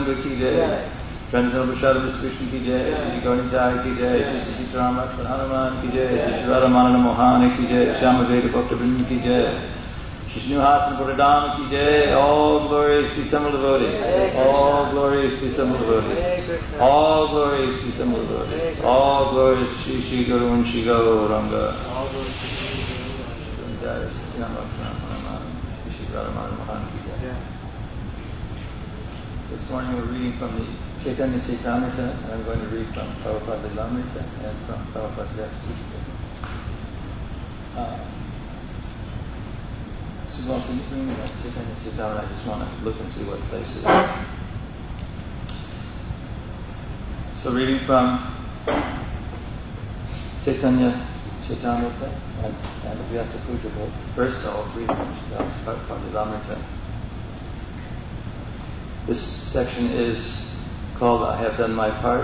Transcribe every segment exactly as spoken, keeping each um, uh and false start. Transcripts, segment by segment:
Gauranga ki jai, Transcendental Prasad Krishna ki jai, Shri Gauranga ki jai, Shri Sitaram Lakshman Hanuman ki jai, Shri Radhamanana Mohana ki jai, Shama Veda Bhakta Vrinda ki jai, Shri Nuhatma Buddhadama ki jai. All glories to Simul devotees. All glories to Simul devotees. All glories to Simul devotees. All glories to Shri Shri Guru and Shri Gauranga. All glories to Shri Gauranga. Shri Radhamanana Mohana ki jai. This morning we're reading from the Chaitanya Chaitamrita, and I'm going to read from Prabhupada Lilamrita and from Prabhupada Vyasaputta. Uh, so, well, can you bring that Chaitanya Chaitamrita? I just want to look and see what place it is. So, reading from Chaitanya Chaitamrita and, and Vyasaputta book. First, I'll read from Prabhupada Lilamrita. This section is called I Have Done My Part.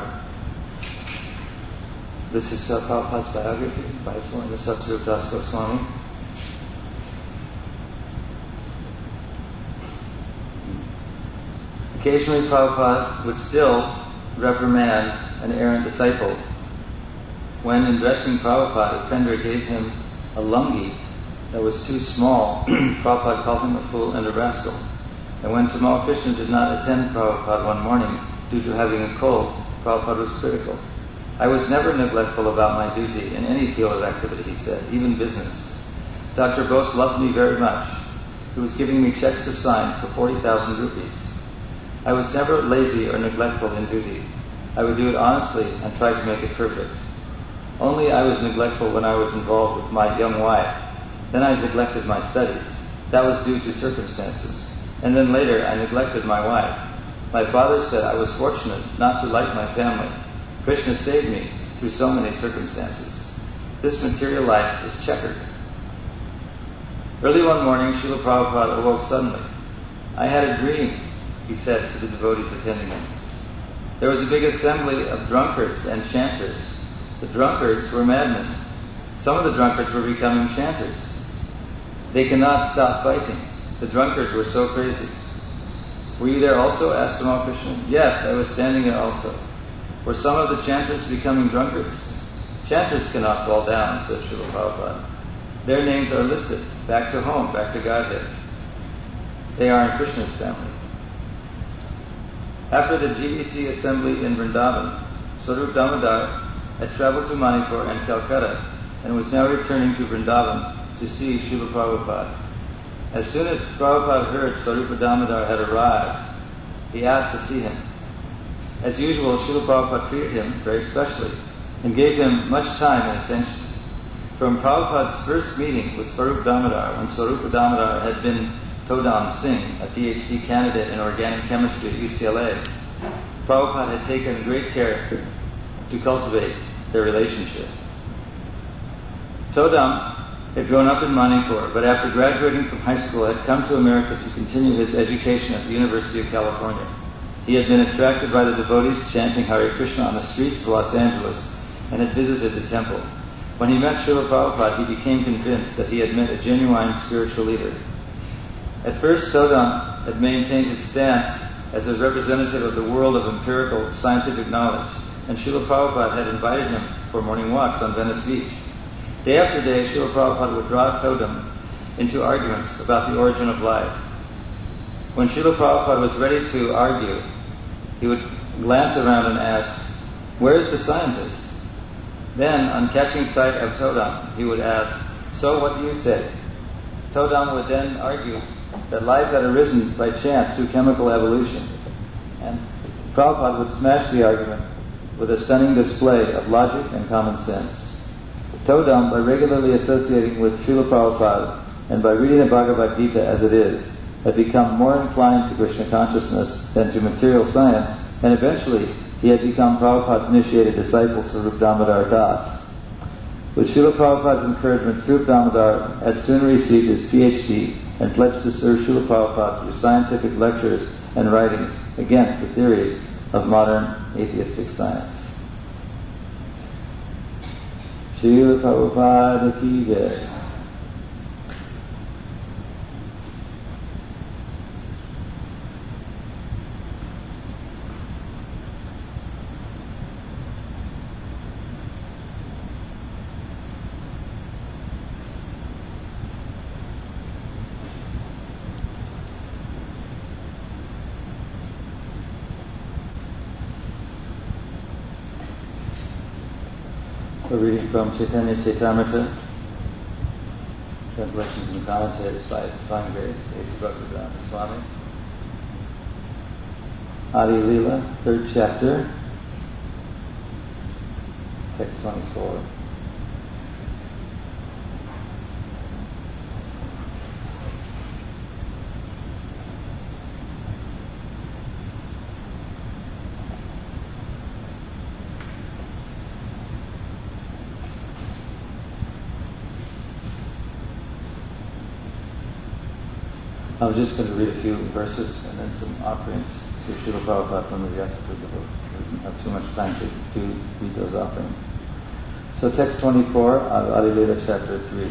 This is uh, Prabhupada's biography by his Holiness Satsarup Das Goswami. Occasionally Prabhupada would still reprimand an errant disciple. When in dressing Prabhupada, Pendra gave him a lungi that was too small. Prabhupada called him a fool and a rascal. And when Tamal Krishna did not attend Prabhupada one morning due to having a cold, Prabhupada was critical. I was never neglectful about my duty in any field of activity, he said, even business. Doctor Bose loved me very much. He was giving me checks to sign for forty thousand rupees. I was never lazy or neglectful in duty. I would do it honestly and try to make it perfect. Only I was neglectful when I was involved with my young wife. Then I neglected my studies. That was due to circumstances. And then later I neglected my wife. My father said I was fortunate not to like my family. Krishna saved me through so many circumstances. This material life is checkered. Early one morning, Srila Prabhupada awoke suddenly. I had a dream, he said to the devotees attending him. There was a big assembly of drunkards and chanters. The drunkards were madmen. Some of the drunkards were becoming chanters. They cannot stop fighting. The drunkards were so crazy. Were you there also? Asked Tamal Krishna. Yes, I was standing there also. Were some of the chanters becoming drunkards? Chanters cannot fall down, said Srila Prabhupada. Their names are listed. Back to home, back to Godhead. They are in Krishna's family. After the G B C assembly in Vrindavan, Swarup Damodar had traveled to Manipur and Calcutta and was now returning to Vrindavan to see Srila Prabhupada. As soon as Prabhupada heard Swarupa Damodar had arrived, he asked to see him. As usual, Srila Prabhupada treated him very specially and gave him much time and attention. From Prabhupada's first meeting with Swarupa Damodar, when Swarupa Damodar had been Todam Singh, a P H D candidate in organic chemistry at U C L A, Prabhupada had taken great care to cultivate their relationship. Todam had grown up in Manipur, but after graduating from high school had come to America to continue his education at the University of California. He had been attracted by the devotees chanting Hare Krishna on the streets of Los Angeles and had visited the temple. When he met Srila Prabhupada, he became convinced that he had met a genuine spiritual leader. At first, Todam had maintained his stance as a representative of the world of empirical scientific knowledge, and Srila Prabhupada had invited him for morning walks on Venice Beach. Day after day, Srila Prabhupada would draw Todam into arguments about the origin of life. When Srila Prabhupada was ready to argue, he would glance around and ask, "Where is the scientist?" Then, on catching sight of Todam, he would ask, "So what do you say?" Todam would then argue that life had arisen by chance through chemical evolution. And Prabhupada would smash the argument with a stunning display of logic and common sense. Todam, by regularly associating with Srila Prabhupada and by reading the Bhagavad Gita as it is, had become more inclined to Krishna consciousness than to material science, and eventually he had become Prabhupada's initiated disciple, Swarup Damodar Das. With Srila Prabhupada's encouragement, Swarup Damodar had soon received his P H D and pledged to serve Srila Prabhupada through scientific lectures and writings against the theories of modern atheistic science. Srila Prabhupada ki jai. We're reading from Chaitanya Chaitamrita, translations and commentaries by His Divine Grace, A C Bhaktivedanta Swami. Adi Leela, third chapter, text twenty-four. I was just going to read a few verses and then some offerings to Srila Prabhupada from the Vyasa-Purva book. We didn't have too much time to do, read those offerings. So text twenty-four of Adi Leela chapter three.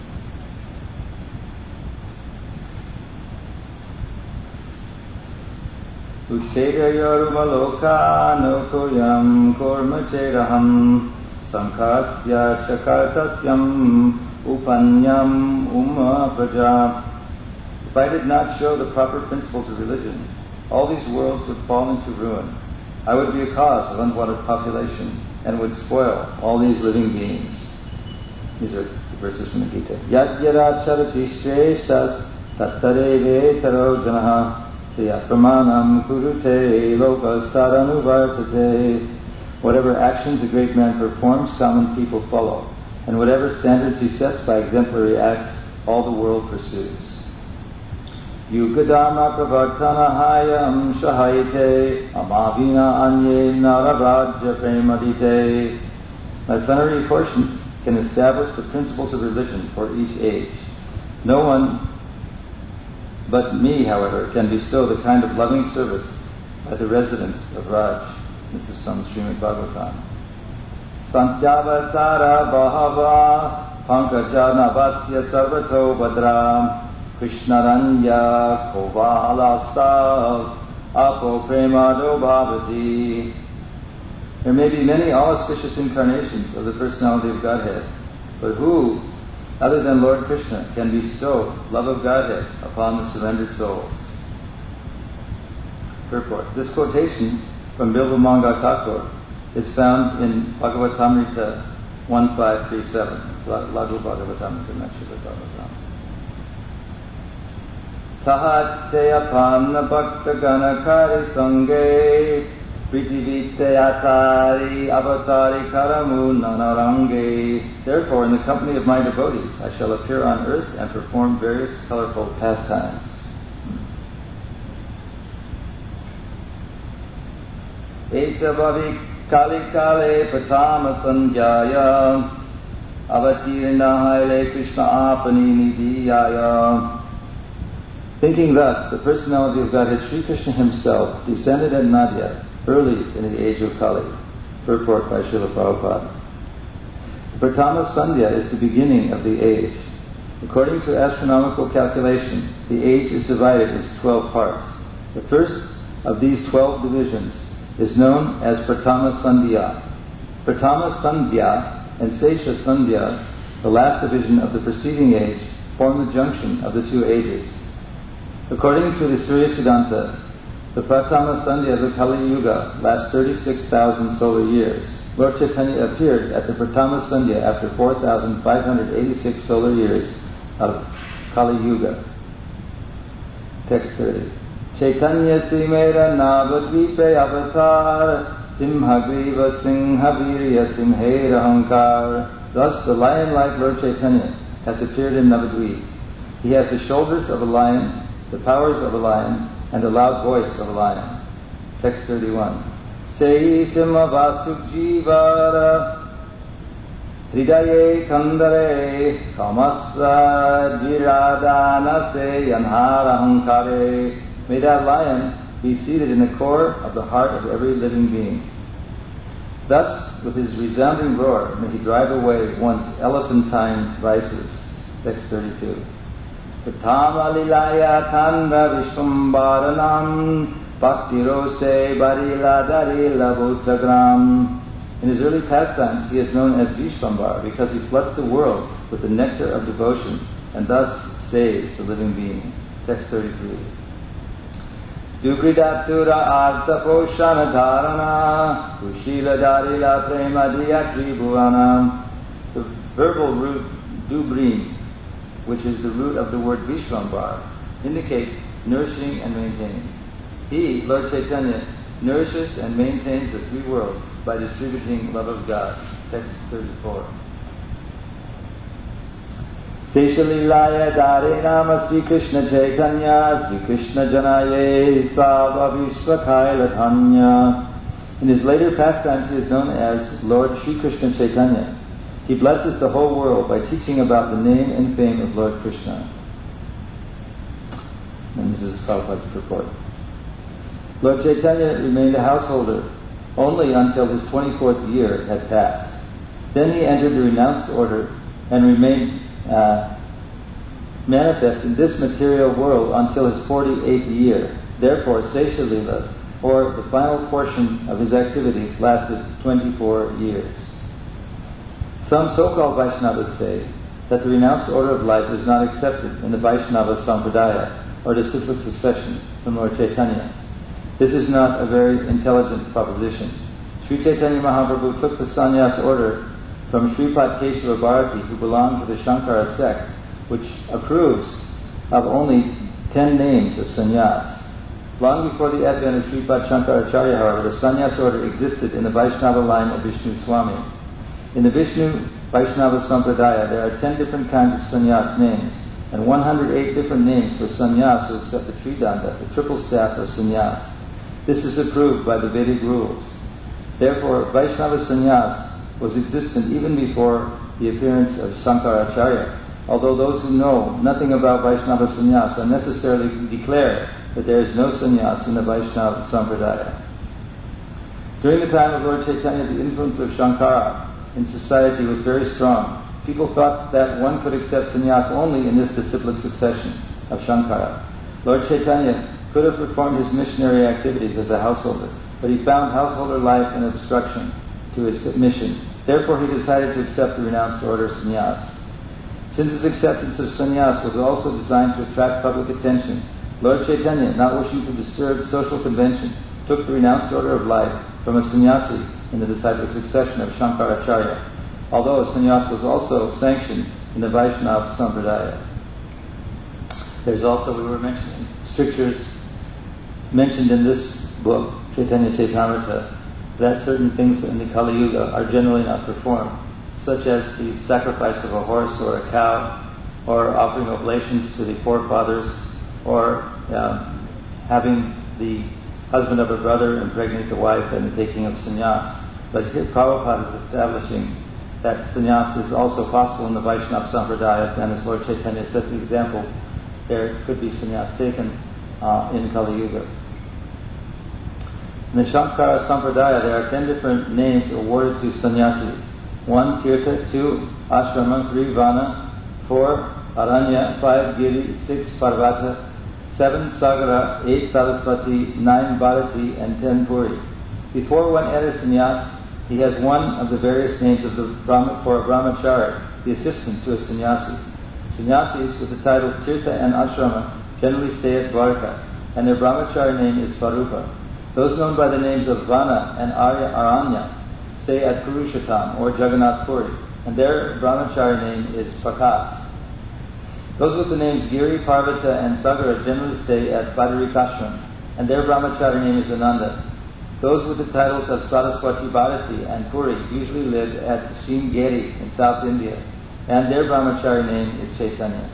Utsega no toyam korma chedaham sankhasya chakartasyam upanyam umma praja. If I did not show the proper principles of religion, all these worlds would fall into ruin. I would be a cause of unwanted population and would spoil all these living beings. These are the verses from the Gita. Yad yada charati shreshtas tattareve taro janaha siya pramanam kurute lokas tadanuvartate. Whatever actions a great man performs, common people follow. And whatever standards he sets by exemplary acts, all the world pursues. Yugadama pravartanahayam shahayate amavina anye naravajya premadite. My plenary portion can establish the principles of religion for each age. No one but me, however, can bestow the kind of loving service by the residents of Raj. This is from Srimad Bhagavatam. Santyavatara bahava pankajanavasya sarvato badram Krishnaranya Kovalasta Apo Premado Bhavati. There may be many all-auspicious incarnations of the personality of Godhead, but who, other than Lord Krishna, can bestow love of Godhead upon the surrendered souls? Purport. This quotation from Bilvamanga Thakur is found in Bhagavatamrita fifteen thirty-seven. Laghu Bhagavatamrita, not Srimad Bhagavatam. Sahatyapanna bhakta ganakari sange pritivitayatari avatari karamu nanarange. Therefore, in the company of my devotees, I shall appear on earth and perform various colorful pastimes. Etavavi kalikale patama sanjaya avatirna haile krishna apani nidiyaya. Thinking thus, the personality of Godhead Sri Krishna himself descended at Nadia early in the age of Kali. Purport by Srila Prabhupada. The Pratama Sandhya is the beginning of the age. According to astronomical calculation, the age is divided into twelve parts. The first of these twelve divisions is known as Pratama Sandhya. Pratama Sandhya and Sesha Sandhya, the last division of the preceding age, form the junction of the two ages. According to the Surya Siddhanta, the Pratama Sandhya of the Kali Yuga lasts thirty-six thousand solar years. Lord Chaitanya appeared at the Pratama Sandhya after four thousand five hundred eighty-six solar years of Kali Yuga. Text thirty. Chaitanya Simera Navadvipe Avatar Simhagriva Singhavirya Simhera Hankar. Thus the lion-like Lord Chaitanya has appeared in Navadvip. He has the shoulders of a lion, the powers of a lion, and the loud voice of a lion. Text thirty-one. Sei simavasuk jivara hridaye kandare kamasa jiradana se yanhara hankare. May that lion be seated in the core of the heart of every living being. Thus, with his resounding roar, may he drive away one's elephantine vices. Text thirty-two. Pratama lilaya tanda vishvambaranam bhakti rose barila darila bhuttagram. In his early pastimes, he is known as Vishvambar because he floods the world with the nectar of devotion and thus saves the living beings. Text thirty-three. Dugridatura artha poshana dharana, Ushila darila prema diyatri bhuvanam. The verbal root dubrin, which is the root of the word Vishvambar, indicates nourishing and maintaining. He, Lord Chaitanya, nourishes and maintains the three worlds by distributing love of God. Text thirty-four. Seshalilaya Dare Nama Sri Krishna Chaitanya Sri Krishna Janaye Sava Vishvakailatanya. In his later pastimes he is known as Lord Sri Krishna Chaitanya. He blesses the whole world by teaching about the name and fame of Lord Krishna. And this is Prabhupada's purport. Lord Chaitanya remained a householder only until his twenty-fourth year had passed. Then he entered the renounced order and remained uh, manifest in this material world until his forty-eighth year. Therefore, Seshalila, or the final portion of his activities, lasted twenty-four years. Some so-called Vaishnavas say that the renounced order of life is not accepted in the Vaishnava Sampradaya, or disciplic succession from Lord Chaitanya. This is not a very intelligent proposition. Sri Chaitanya Mahaprabhu took the sannyas order from Sripad Keshava Bharati, who belonged to the Shankara sect, which approves of only ten names of sannyas. Long before the advent of Sripad Shankaracharya, however, the sannyas order existed in the Vaishnava line of Vishnu Swami. In the Vishnu Vaishnava Sampradaya, there are ten different kinds of sannyas names, and one hundred eight different names for sannyas who accept the Tridanda, the triple staff of sannyas. This is approved by the Vedic rules. Therefore, Vaishnava sannyas was existent even before the appearance of Shankaracharya, although those who know nothing about Vaishnava sannyas unnecessarily declare that there is no sannyas in the Vaishnava Sampradaya. During the time of Lord Chaitanya, the influence of Shankara in society was very strong. People thought that one could accept sannyas only in this disciplic succession of Shankara. Lord Chaitanya could have performed his missionary activities as a householder, but he found householder life an obstruction to his mission. Therefore he decided to accept the renounced order of sannyas. Since his acceptance of sannyas was also designed to attract public attention, Lord Chaitanya, not wishing to disturb social convention, took the renounced order of life from a sannyasi in the disciplic succession of Shankaracharya, although a sannyas was also sanctioned in the Vaishnava Sampradaya. There's also, we were mentioning, strictures mentioned in this book, Chaitanya Chaitamrita, that certain things in the Kali Yuga are generally not performed, such as the sacrifice of a horse or a cow, or offering oblations to the forefathers, or uh, having the husband of a brother impregnate the wife and the taking of sannyas. But here Prabhupada is establishing that sannyas is also possible in the Vaishnava Sampradayas, and as Lord Chaitanya set the example, there could be sannyas taken uh, in Kali Yuga. In the Shankara Sampradaya, there are ten different names awarded to sannyasis. One, Tirtha; two, Ashrama; three, Vana; four, Aranya; five, Giri; six, Parvata; seven, Sagara; eight, Saraswati; nine, Bharati; and ten, Puri. Before one enters sannyas, he has one of the various names of the Brahma, for a brahmachari, the assistant to a sannyasi. Sannyasis with the titles Tirtha and Ashrama generally stay at Dwarka, and their brahmachari name is Swarupa. Those known by the names of Vana and Arya Aranya stay at Purushotam or Jagannath Puri, and their brahmachari name is Prakas. Those with the names Giri, Parvata, and Sagara generally stay at Badarikashram, and their brahmachari name is Ananda. Those with the titles of Saraswati, Bharati, and Puri usually live at Shimgeri in South India, and their brahmachari name is Chaitanya.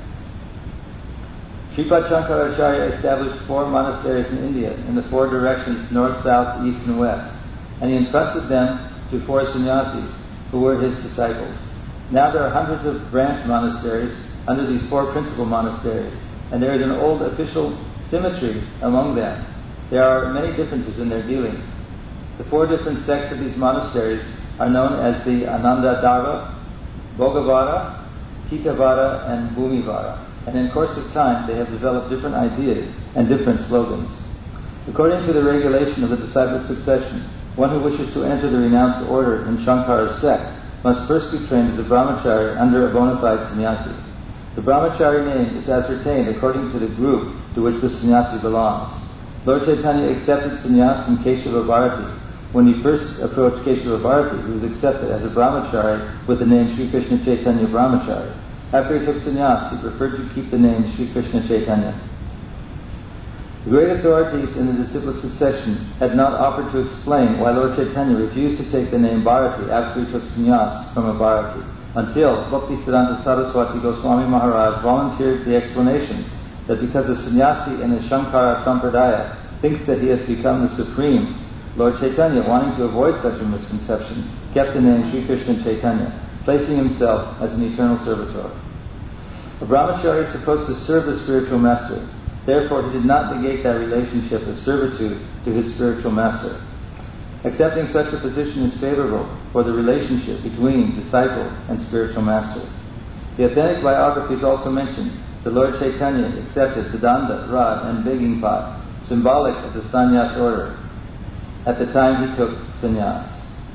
Sripad Shankaracharya established four monasteries in India in the four directions north, south, east, and west, and he entrusted them to four sannyasis who were his disciples. Now there are hundreds of branch monasteries under these four principal monasteries, and there is an old official symmetry among them. There are many differences in their dealings. The four different sects of these monasteries are known as the Anandadhara, Bhogavara, Kitavara, and Bhumivara. And in course of time, they have developed different ideas and different slogans. According to the regulation of the disciplic succession, one who wishes to enter the renounced order in Shankara's sect must first be trained as a brahmachari under a bona fide sannyasi. The brahmachari name is ascertained according to the group to which the sannyasi belongs. Lord Chaitanya accepted sannyas from Keshava Bharati. When he first approached Keshava Bharati, he was accepted as a brahmachari with the name Sri Krishna Chaitanya Brahmachari. After he took sannyas, he preferred to keep the name Sri Krishna Chaitanya. The great authorities in the disciplic succession had not offered to explain why Lord Chaitanya refused to take the name Bharati after he took sannyas from a Bharati, until Bhaktisiddhanta Saraswati Goswami Maharaj volunteered the explanation that because a sannyasi in the Shankara Sampradaya thinks that he has become the supreme, Lord Chaitanya, wanting to avoid such a misconception, kept the name Sri Krishna Chaitanya, placing himself as an eternal servitor. A brahmachari is supposed to serve the spiritual master. Therefore, he did not negate that relationship of servitude to his spiritual master. Accepting such a position is favorable for the relationship between disciple and spiritual master. The authentic biographies also mention that Lord Chaitanya accepted the danda, rod, and begging pot, symbolic of the sannyas order, at the time he took sannyas.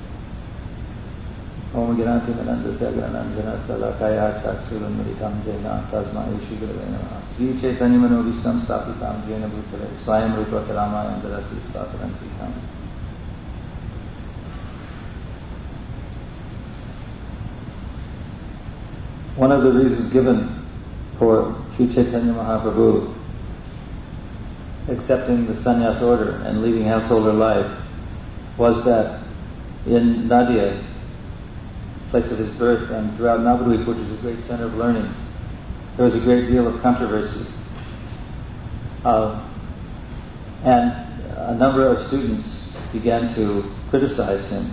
Om Gyanati Manandasya Gyananjana Salakaya Chaksuran Mritam Jena Tasma Ishi Gurave Namaha Sri Chaitanya Manobishtam Stapitam Jena Bhutale Swayam Rupa Karama Yandarati Statarantikam. One of the reasons given for Sri Chaitanya Mahaprabhu accepting the sannyas order and leading householder life was that in Nadia, place of his birth, and throughout Navadvip, which is a great center of learning, there was a great deal of controversy. Uh, and a number of students began to criticize him.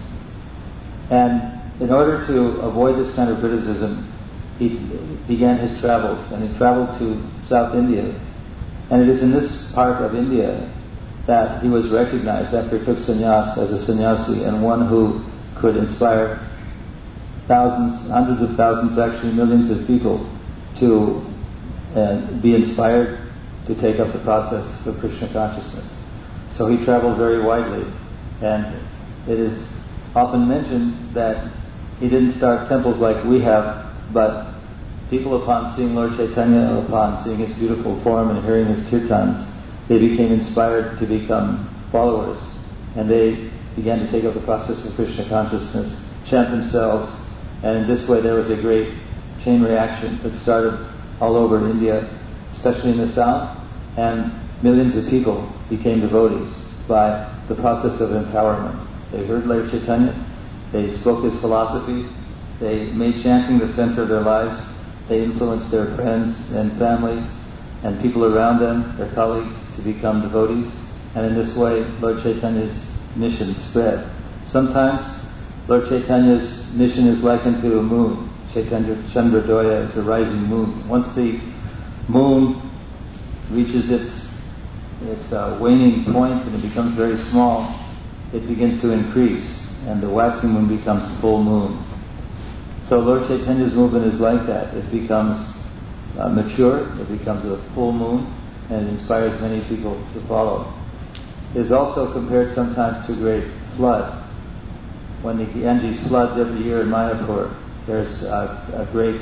And in order to avoid this kind of criticism, he began his travels, and he traveled to South India. And it is in this part of India that he was recognized after he took sannyas as a sannyasi, and one who could inspire thousands, hundreds of thousands, actually millions of people to uh, be inspired to take up the process of Krishna consciousness. So he traveled very widely, and it is often mentioned that he didn't start temples like we have, but people, upon seeing Lord Chaitanya, upon seeing his beautiful form and hearing his kirtans, they became inspired to become followers, and they began to take up the process of Krishna consciousness, chant themselves, and in this way there was a great chain reaction that started all over India, especially in the south, and millions of people became devotees by the process of empowerment. They heard Lord Chaitanya, they spoke his philosophy, they made chanting the center of their lives, they influenced their friends and family and people around them, their colleagues, to become devotees, and in this way Lord Chaitanya's mission spread. Sometimes Lord Chaitanya's mission is likened to a moon. Chaitanya Chandradoya is a rising moon. Once the moon reaches its its uh, waning point and it becomes very small, it begins to increase, and the waxing moon becomes full moon. So Lord Chaitanya's movement is like that. It becomes uh, mature, it becomes a full moon, and it inspires many people to follow. It is also compared sometimes to a great flood. When the Ganges floods every year in Mayapur, there's a, a great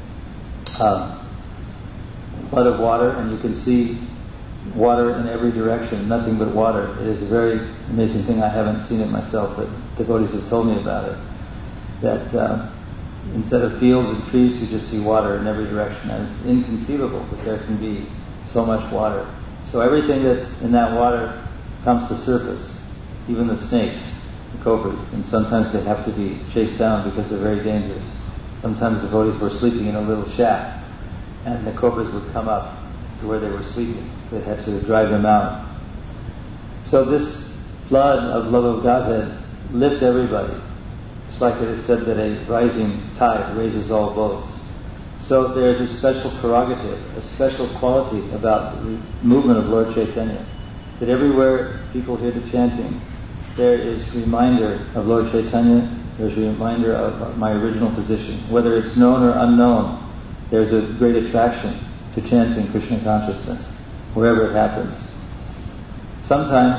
um, flood of water, and you can see water in every direction, nothing but water. It is a very amazing thing. I haven't seen it myself, but devotees have told me about it. That uh, instead of fields and trees, you just see water in every direction, and it's inconceivable that there can be so much water. So everything that's in that water comes to surface, even the snakes, the cobras, and sometimes they have to be chased down because they're very dangerous. Sometimes devotees were sleeping in a little shack, and the cobras would come up to where they were sleeping. They had to drive them out. So this flood of love of Godhead lifts everybody. It's like it is said that a rising tide raises all boats. So there's a special prerogative, a special quality about the movement of Lord Chaitanya, that everywhere people hear the chanting, there is reminder of Lord Chaitanya, there's a reminder of my original position. Whether it's known or unknown, there's a great attraction to chanting Krishna consciousness, wherever it happens. Sometimes,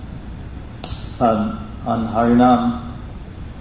um, on Harinam,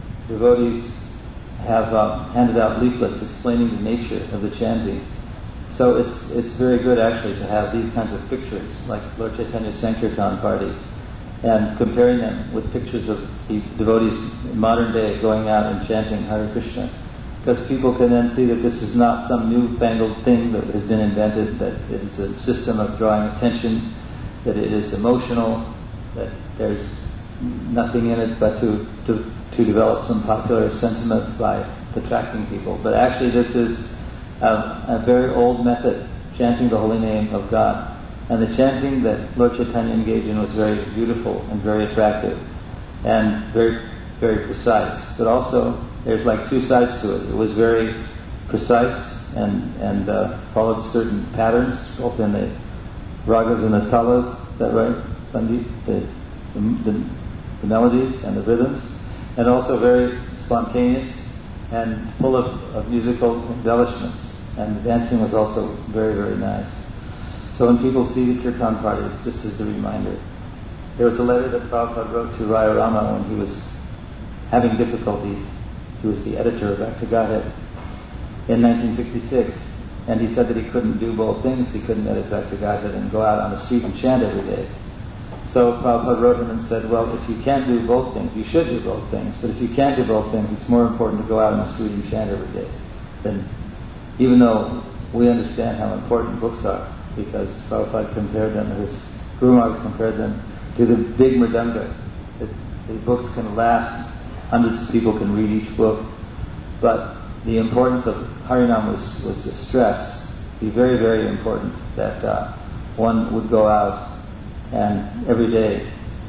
devotees have uh, handed out leaflets explaining the nature of the chanting. So it's it's very good actually to have these kinds of pictures, like Lord Chaitanya's Sankirtan party, and comparing them with pictures of the devotees in modern day going out and chanting Hare Krishna. Because people can then see that this is not some newfangled thing that has been invented, that it is a system of drawing attention, that it is emotional, that there's nothing in it but to, to, to develop some popular sentiment by attracting people. But actually this is a, a very old method, chanting the holy name of God. And the chanting that Lord Chaitanya engaged in was very beautiful and very attractive and very, very precise. But also, there's like two sides to it. It was very precise and, and uh, followed certain patterns, both in the ragas and the talas, is that right, Sandeep? The, the, the, the melodies and the rhythms. And also very spontaneous and full of, of musical embellishments. And the dancing was also very, very nice. So when people see the kirtan parties, this is the reminder. There was a letter that Prabhupada wrote to Raya Rama when he was having difficulties. He was the editor of Back to Godhead in nineteen sixty-six, and he said that he couldn't do both things. He couldn't edit Back to Godhead and go out on the street and chant every day. So Prabhupada wrote him and said, well, if you can't do both things, you should do both things, but if you can't do both things, it's more important to go out on the street and chant every day. Then, even though we understand how important books are, because Prabhupada compared them, his Guru Maharaj compared them to the big mridanga. The, the books can last, hundreds of people can read each book, but the importance of Harinam was, was the stress. It'd be very, very important that uh, one would go out and every day.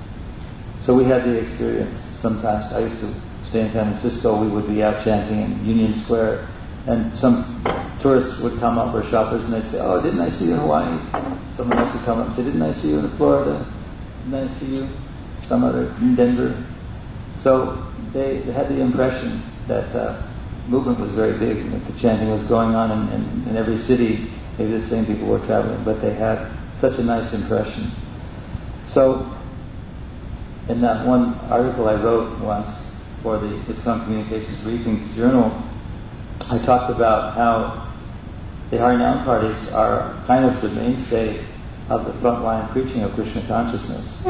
So we had the experience sometimes. I used to stay in San Francisco, we would be out chanting in Union Square, and some tourists would come up, or shoppers, and they'd say, oh, didn't I see you in Hawaii? Someone else would come up and say, didn't I see you in Florida? Didn't I see you some other, in Denver? So they, they had the impression that uh, movement was very big, and that the chanting was going on in, in, in every city. Maybe the same people were traveling, but they had such a nice impression. So in that one article I wrote once for the ISKCON Communications Briefings Journal, I talked about how the Harinam parties are kind of the mainstay of the frontline preaching of Krishna consciousness.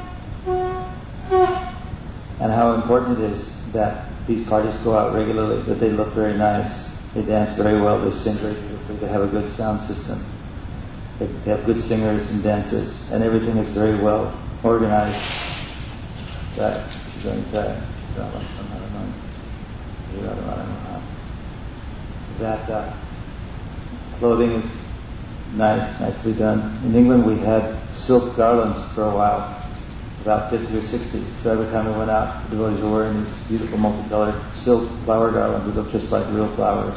And how important it is that these parties go out regularly, that they look very nice, they dance very well, they sing very beautifully, they have a good sound system, they, they have good singers and dancers, and everything is very well organized. That, that uh, clothing is nice, nicely done. In England we had silk garlands for a while, about fifty or sixty. So every time we went out, the devotees were wearing these beautiful multicolored silk flower garlands that look just like real flowers.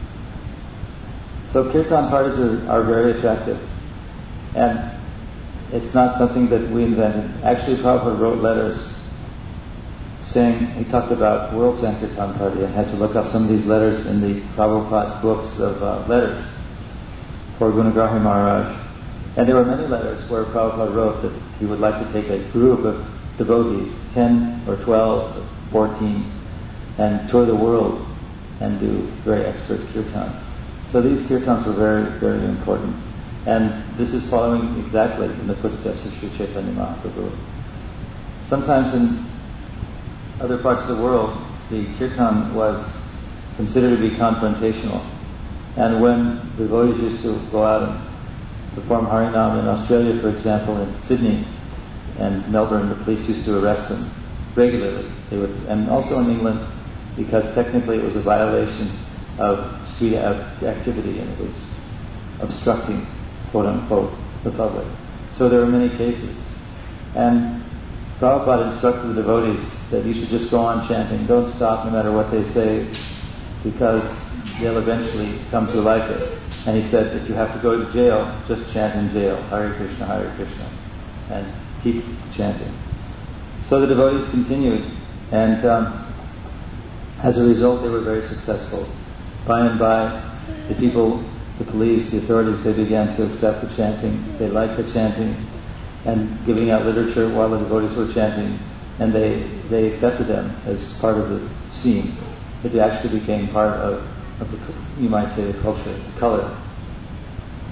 So kirtan parties are, are very attractive. And it's not something that we invented. Actually, Prabhupada wrote letters saying, he talked about World Sankirtan Party. I had to look up some of these letters in the Prabhupada books of uh, letters for Gunagrahi Maharaj. And there were many letters where Prabhupada wrote that he would like to take a group of devotees, ten or twelve or fourteen, and tour the world and do very expert kirtans. So these kirtans were very, very important. And this is following exactly in the footsteps of Sri Chaitanya Mahaprabhu. Sometimes in other parts of the world, the kirtan was considered to be confrontational. And when devotees used to go out and perform Harinam in Australia, for example, in Sydney and Melbourne, the police used to arrest them regularly. They would, and also in England, because technically it was a violation of street activity and it was obstructing, quote unquote, the public. So there were many cases. And Prabhupada instructed the devotees that you should just go on chanting. Don't stop no matter what they say, because they'll eventually come to like it. And he said, if you have to go to jail, just chant in jail, Hare Krishna, Hare Krishna, and keep chanting. So the devotees continued, and um, as a result they were very successful. By and by, the people, the police, the authorities, they began to accept the chanting. They liked the chanting, and giving out literature while the devotees were chanting, and they, they accepted them as part of the scene. It actually became part of, of the, you might say, the culture, the color.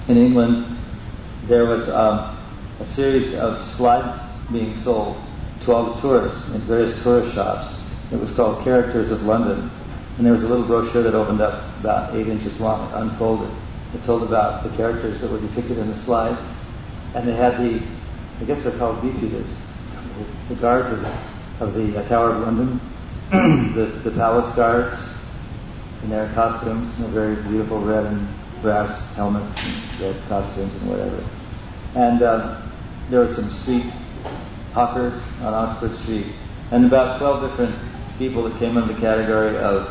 in England, there was um, a series of slides being sold to all the tourists in various tourist shops. It was called Characters of London. And there was a little brochure that opened up about eight inches long, unfolded. It told about the characters that were depicted in the slides. And they had the, I guess they're called beefeaters, the guards of the, of the uh, Tower of London, the, the palace guards in their costumes, you know, very beautiful red and brass helmets and red costumes and whatever. And uh, there were some street hawkers on Oxford Street, and about twelve different people that came under the category of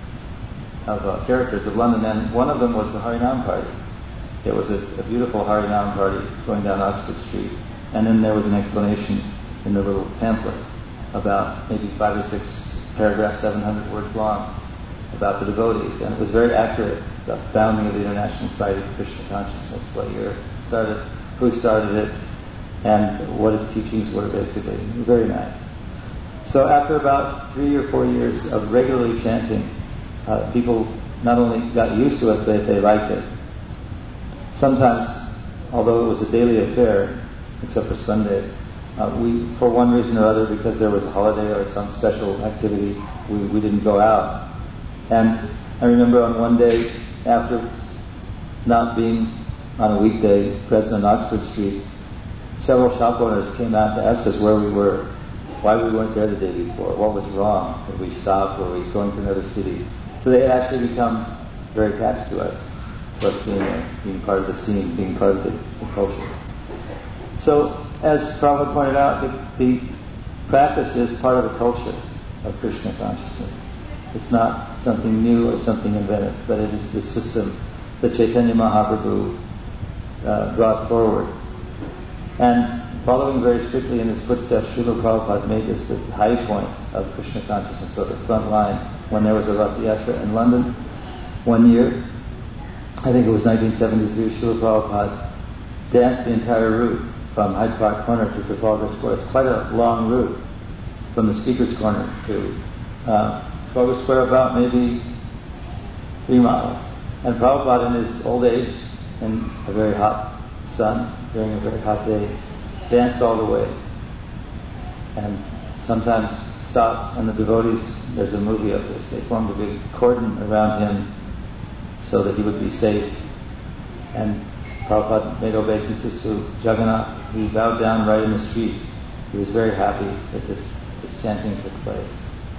of uh, characters of London, and one of them was the Harinam party. It was a, a beautiful Harinam party going down Oxford Street, and then there was an explanation in the little pamphlet about maybe five or six paragraphs, seven hundred words long, about the devotees, and it was very accurate. The founding of the International Society for Krishna Consciousness, what year it started, who started it, and what its teachings were, basically. Very nice. So after about three or four years of regularly chanting, uh, people not only got used to it, but they liked it. Sometimes, although it was a daily affair, except for Sunday, uh, we, for one reason or other, because there was a holiday or some special activity, we, we didn't go out. And I remember on one day, after not being on a weekday present on Oxford Street, several shop owners came out to ask us where we were, why we weren't there the day before, what was wrong, did we stop, were we going to another city. So they had actually become very attached to us, to us being, uh, being part of the scene, being part of the, the culture. So, as Prabhupada pointed out, the, the practice is part of the culture of Krishna consciousness. It's not something new or something invented, but it is the system that Chaitanya Mahaprabhu uh, brought forward. And following very strictly in his footsteps, Srila Prabhupada made this the high point of Krishna consciousness, or the front line, when there was a Rath Yatra in London. One year, I think it was nineteen seventy-three, Srila Prabhupada danced the entire route from Hyde Park Corner to Trafalgar Square. It's quite a long route from the Speaker's Corner to uh, Trafalgar Square, about maybe three miles. And Prabhupada, in his old age, in a very hot sun, during a very hot day, danced all the way. And sometimes stopped, and the devotees, there's a movie of this, they formed a big cordon around him so that he would be safe. And Prabhupada made obeisances to Jagannath. He bowed down right in the street. He was very happy that this, this chanting took place.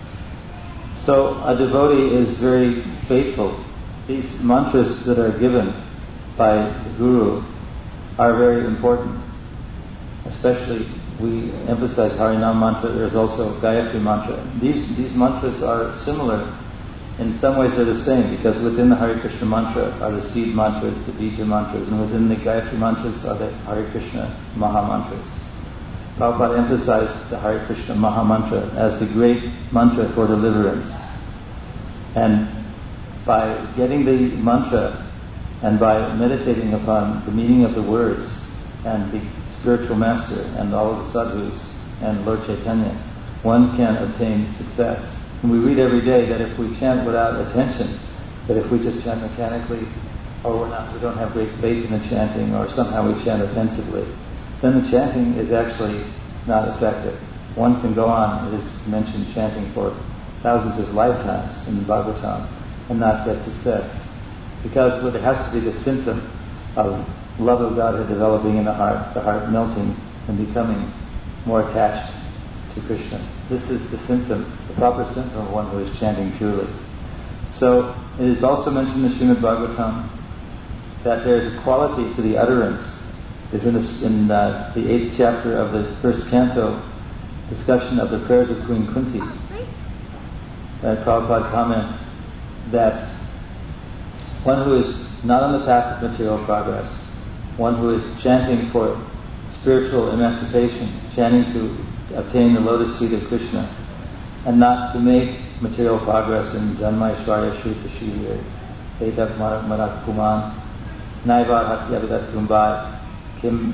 So a devotee is very faithful. These mantras that are given by the Guru are very important. Especially, we emphasize Harinam mantra. There's also Gayatri mantra. These these mantras are similar. In some ways they're the same, because within the Hare Krishna mantra are the seed mantras, the bija mantras, and within the Gayatri mantras are the Hare Krishna Maha mantras. Prabhupada emphasized the Hare Krishna Maha mantra as the great mantra for deliverance. And by getting the mantra and by meditating upon the meaning of the words and the spiritual master and all of the sadhus and Lord Chaitanya, one can obtain success. And we read every day that if we chant without attention, that if we just chant mechanically, or we're not, we don't have great faith in the chanting, or somehow we chant offensively, then the chanting is actually not effective. One can go on, it is mentioned, chanting for thousands of lifetimes in the Bhagavatam and not get success. Because well, there has to be the symptom of love of Godhead developing in the heart, the heart melting and becoming more attached to Krishna. This is the symptom, the proper symptom of one who is chanting purely. So it is also mentioned in the Srimad Bhagavatam that there is a quality to the utterance. It's in, this, in uh, the eighth chapter of the first canto, discussion of the prayers of Queen Kunti. And Prabhupada comments that one who is not on the path of material progress, one who is chanting for spiritual emancipation, chanting to obtain the lotus feet of Krishna, and not to make material progress in Janmaishwarya Shruta Shirya, Vedak Marak Kuman, Naivar Hatyavidat Tumbai, Kim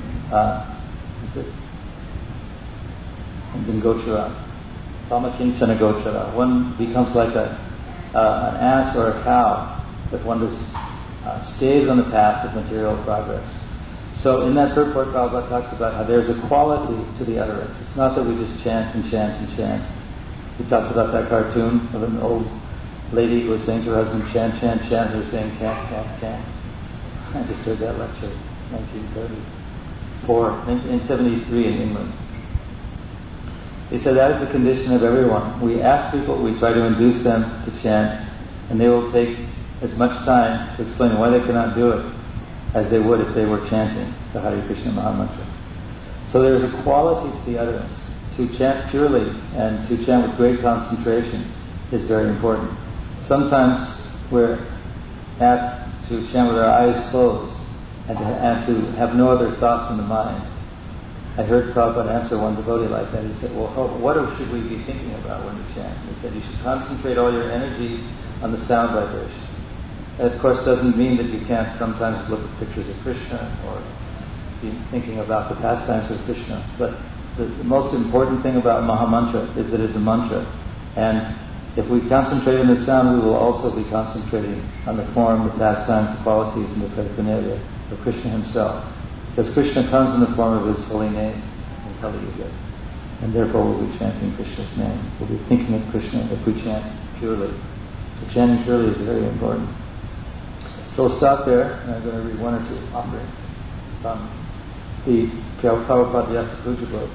Gochara, Pamakinchana Gochara. One becomes like a, uh, an ass or a cow if one does uh, stays on the path of material progress. So in that purport, Prabhupada talks about how there's a quality to the utterance. It's not that we just chant and chant and chant. We talked about that cartoon of an old lady who was saying to her husband, chant, chant, chant. He was saying, can't, can't, can't. I just heard that lecture, nineteen thirty-four, in seventy-three in England. He said that is the condition of everyone. We ask people, we try to induce them to chant, and they will take as much time to explain why they cannot do it as they would if they were chanting the Hare Krishna Mahamantra. So there is a quality to the utterance. To chant purely and to chant with great concentration is very important. Sometimes we're asked to chant with our eyes closed and to, and to have no other thoughts in the mind. I heard Prabhupada answer one devotee like that. He said, well, what should we be thinking about when we chant? He said, you should concentrate all your energy on the sound vibration. That, of course, doesn't mean that you can't sometimes look at pictures of Krishna or be thinking about the pastimes of Krishna. But the, the most important thing about Mahamantra is that it's a mantra. And if we concentrate on the sound, we will also be concentrating on the form, the pastimes, the qualities, and the paraphernalia of Krishna himself. Because Krishna comes in the form of his holy name in Kali Yuga. And therefore we'll be chanting Krishna's name. We'll be thinking of Krishna if we chant purely. So chanting purely is very important. So we'll stop there, and I'm going to read one or two offerings from the Prabhupada Vyasa Puja book.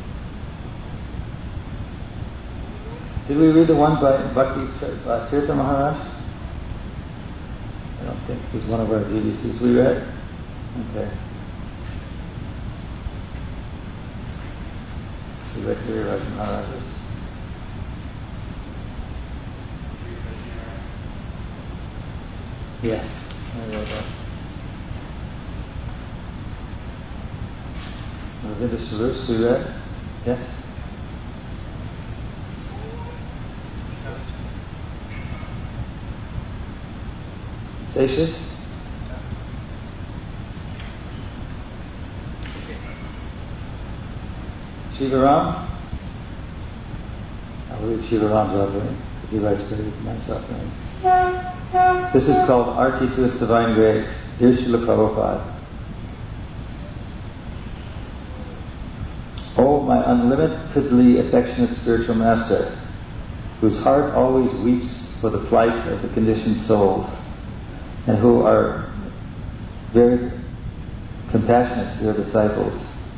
Did we read the one by Bhakti uh, Tirtha Maharaj? I don't think it was one of our D V Cs we read. Okay. We read Giriraj Maharaj's. Yes. I wrote that. Ravinda Sarus, we read? Yes? Seychelles? Shivaram? I believe Shivaram's offering, because he writes very nice offerings. This is called Arti to His Divine Grace. Dear Srila Prabhupada. Oh, my unlimitedly affectionate spiritual master, whose heart always weeps for the plight of the conditioned souls, and who are very compassionate to your disciples.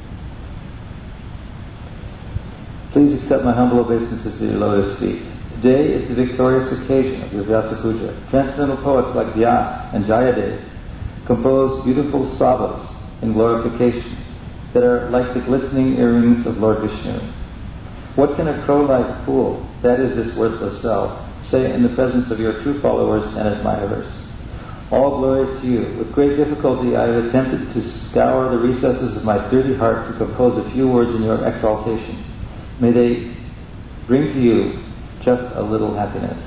Please accept my humble obeisances to your lotus feet. Today is the victorious occasion of your Vyasa Puja. Transcendental poets like Vyas and Jayadev compose beautiful stavas in glorification that are like the glistening earrings of Lord Vishnu. What can a crow-like fool, that is this worthless self, say in the presence of your true followers and admirers? All glories to you. With great difficulty I have attempted to scour the recesses of my dirty heart to compose a few words in your exaltation. May they bring to you just a little happiness.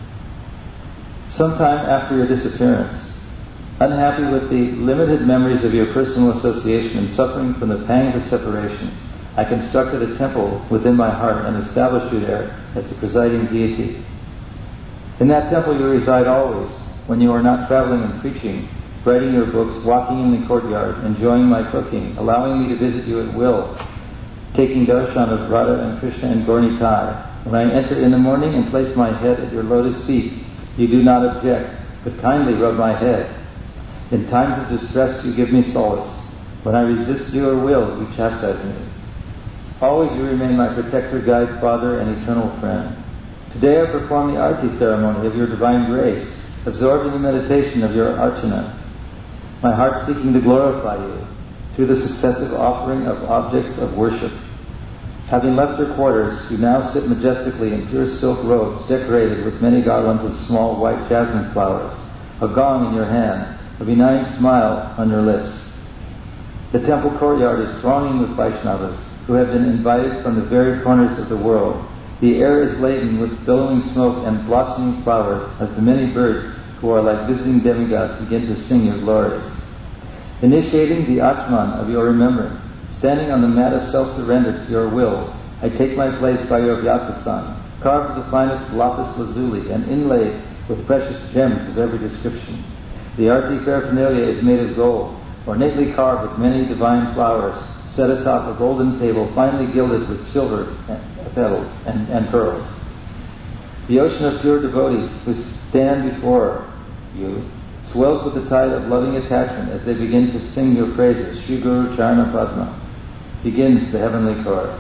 Sometime after your disappearance, unhappy with the limited memories of your personal association and suffering from the pangs of separation, I constructed a temple within my heart and established you there as the presiding deity. In that temple you reside always, when you are not traveling and preaching, writing your books, walking in the courtyard, enjoying my cooking, allowing me to visit you at will, taking darshan of Radha and Krishna and Gaur-Nitai. When I enter in the morning and place my head at your lotus feet, you do not object, but kindly rub my head. In times of distress you give me solace. When I resist your will, you chastise me. Always you remain my protector, guide, father, and eternal friend. Today I perform the arti ceremony of your divine grace, absorbed in the meditation of your archana, my heart seeking to glorify you through the successive offering of objects of worship. Having left your quarters, you now sit majestically in pure silk robes decorated with many garlands of small white jasmine flowers, a gong in your hand, a benign smile on your lips. The temple courtyard is thronging with Vaishnavas who have been invited from the very corners of the world. The air is laden with billowing smoke and blossoming flowers as the many birds who are like visiting demigods begin to sing your glories. Initiating the Atman of your remembrance, standing on the mat of self-surrender to your will, I take my place by your Vyasa-san, carved with the finest lapis lazuli and inlaid with precious gems of every description. The arti paraphernalia is made of gold, ornately carved with many divine flowers, set atop a golden table finely gilded with silver petals and, and pearls. The ocean of pure devotees who stand before you swells with the tide of loving attachment as they begin to sing your praises. Shri Guru Charana Padma begins the heavenly chorus.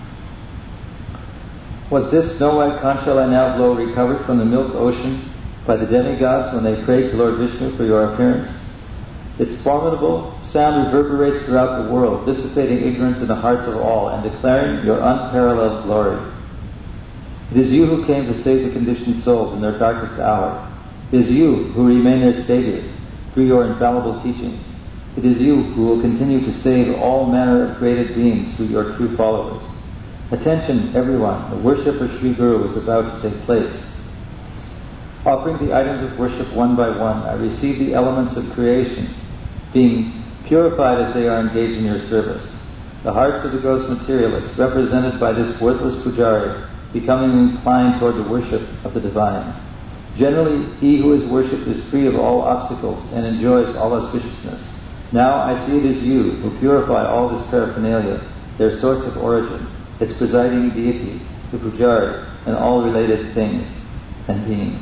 Was this snow-white conch shall I now blow recovered from the milk ocean by the demigods when they prayed to Lord Vishnu for your appearance? Its formidable sound reverberates throughout the world, dissipating ignorance in the hearts of all and declaring your unparalleled glory. It is you who came to save the conditioned souls in their darkest hour. It is you who remain their Savior through your infallible teachings. It is you who will continue to save all manner of created beings through your true followers. Attention, everyone, the worship of Sri Guru is about to take place. Offering the items of worship one by one, I receive the elements of creation, being purified as they are engaged in your service. The hearts of the gross materialists, represented by this worthless pujari, becoming inclined toward the worship of the divine. Generally, he who is worshipped is free of all obstacles and enjoys all auspiciousness. Now I see it is you who purify all this paraphernalia, their source of origin, its presiding deity, the pujari, and all related things and beings.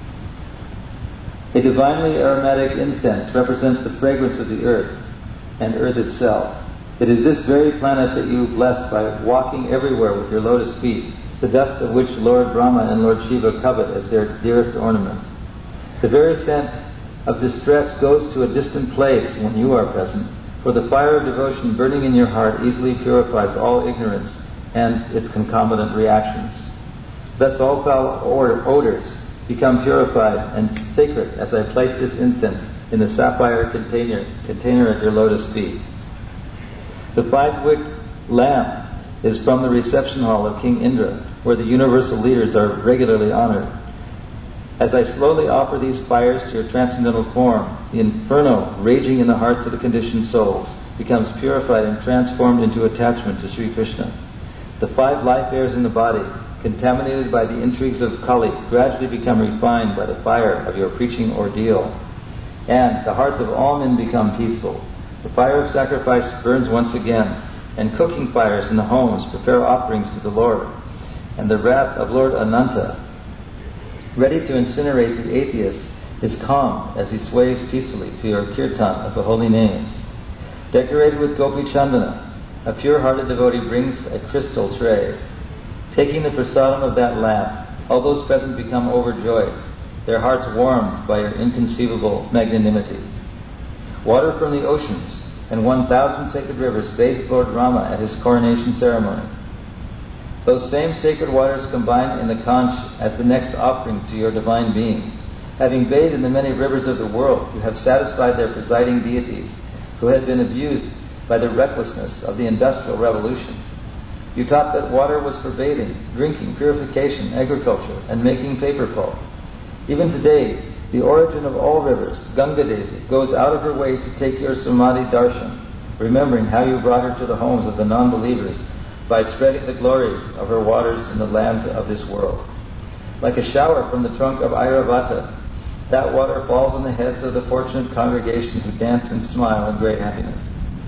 A divinely aromatic incense represents the fragrance of the earth and earth itself. It is this very planet that you bless by walking everywhere with your lotus feet, the dust of which Lord Brahma and Lord Shiva covet as their dearest ornament. The very scent of distress goes to a distant place when you are present, for the fire of devotion burning in your heart easily purifies all ignorance and its concomitant reactions. Thus all foul odors become purified and sacred as I place this incense in the sapphire container, container at your lotus feet. The five-wick lamp is from the reception hall of King Indra, where the universal leaders are regularly honored. As I slowly offer these fires to your transcendental form, the inferno raging in the hearts of the conditioned souls becomes purified and transformed into attachment to Sri Krishna. The five life airs in the body, contaminated by the intrigues of Kali, gradually become refined by the fire of your preaching ordeal, and the hearts of all men become peaceful. The fire of sacrifice burns once again, and cooking fires in the homes prepare offerings to the Lord, and the wrath of Lord Ananta, ready to incinerate the atheist, is calm as he sways peacefully to your kirtan of the holy names. Decorated with gopi chandana, a pure-hearted devotee brings a crystal tray. Taking the prasadam of that lamp, all those present become overjoyed, their hearts warmed by your inconceivable magnanimity. Water from the oceans and one thousand sacred rivers bathed Lord Rama at his coronation ceremony. Those same sacred waters combine in the conch as the next offering to your divine being. Having bathed in the many rivers of the world, you have satisfied their presiding deities, who had been abused by the recklessness of the Industrial Revolution. You taught that water was for bathing, drinking, purification, agriculture, and making paper pulp. Even today, the origin of all rivers, Ganga Devi, goes out of her way to take your Samadhi darshan, remembering how you brought her to the homes of the non-believers by spreading the glories of her waters in the lands of this world. Like a shower from the trunk of Airavata, that water falls on the heads of the fortunate congregation who dance and smile in great happiness.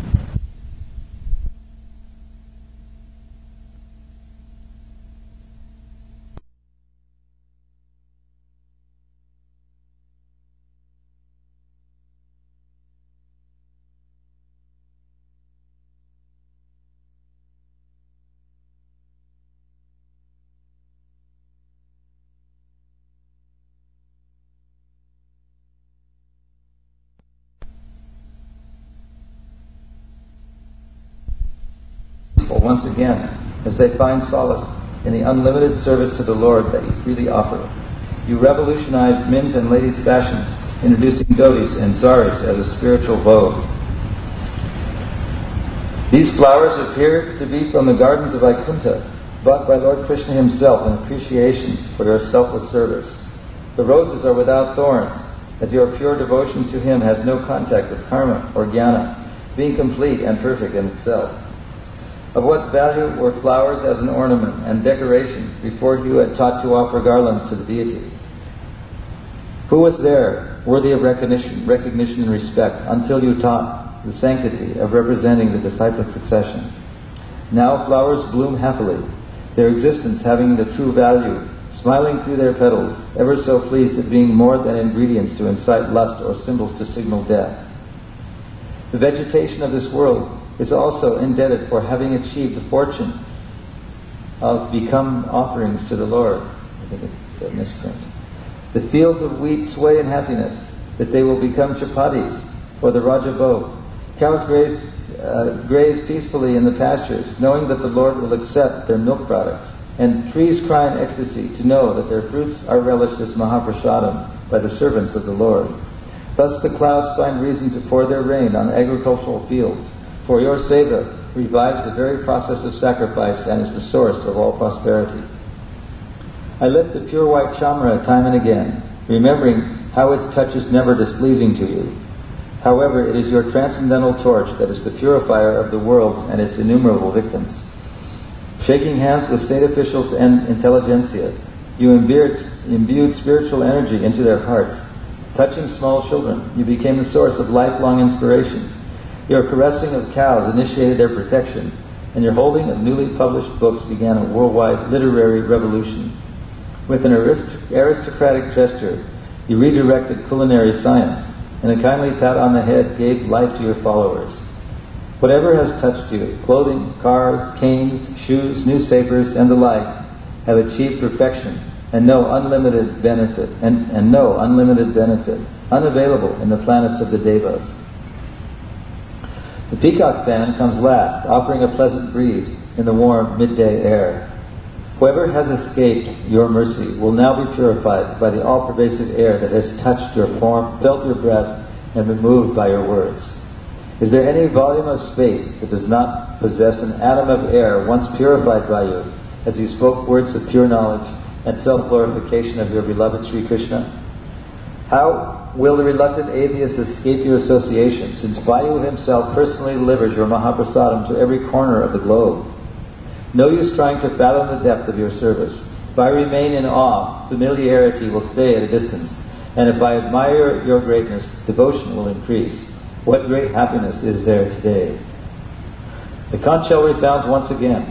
Once again, as they find solace in the unlimited service to the Lord that you freely offer. You revolutionized men's and ladies' fashions, introducing dhotis and saris as a spiritual vogue. These flowers appear to be from the gardens of Vaikuntha, bought by Lord Krishna himself in appreciation for your selfless service. The roses are without thorns, as your pure devotion to him has no contact with karma or jnana, being complete and perfect in itself. Of what value were flowers as an ornament and decoration before you had taught to offer garlands to the deity? Who was there, worthy of recognition, recognition and respect, until you taught the sanctity of representing the disciplic succession? Now flowers bloom happily, their existence having the true value, smiling through their petals, ever so pleased at being more than ingredients to incite lust or symbols to signal death. The vegetation of this world is also indebted for having achieved the fortune of become offerings to the Lord. I think it's a misprint. The fields of wheat sway in happiness, that they will become chapatis for the Rajabhog. Cows graze, uh, graze peacefully in the pastures, knowing that the Lord will accept their milk products. And trees cry in ecstasy to know that their fruits are relished as Mahaprasadam by the servants of the Lord. Thus the clouds find reason to pour their rain on agricultural fields, for your seva revives the very process of sacrifice and is the source of all prosperity. I lift the pure white chamra time and again, remembering how its touch is never displeasing to you. However, it is your transcendental torch that is the purifier of the world and its innumerable victims. Shaking hands with state officials and intelligentsia, you imbued, imbued spiritual energy into their hearts. Touching small children, you became the source of lifelong inspiration. Your caressing of cows initiated their protection, and your holding of newly published books began a worldwide literary revolution. With an arist- aristocratic gesture, you redirected culinary science, and a kindly pat on the head gave life to your followers. Whatever has touched you, clothing, cars, canes, shoes, newspapers, and the like, have achieved perfection and no unlimited benefit, and, and no unlimited benefit, unavailable in the planets of the Devas. The peacock fan comes last, offering a pleasant breeze in the warm midday air. Whoever has escaped your mercy will now be purified by the all-pervasive air that has touched your form, felt your breath, and been moved by your words. Is there any volume of space that does not possess an atom of air once purified by you, as you spoke words of pure knowledge and self-glorification of your beloved Sri Krishna? How will the reluctant atheist escape your association, since Vayu himself personally delivers your Mahaprasadam to every corner of the globe? No use trying to fathom the depth of your service. If I remain in awe, familiarity will stay at a distance, and if I admire your greatness, devotion will increase. What great happiness is there today? The conch shell resounds once again,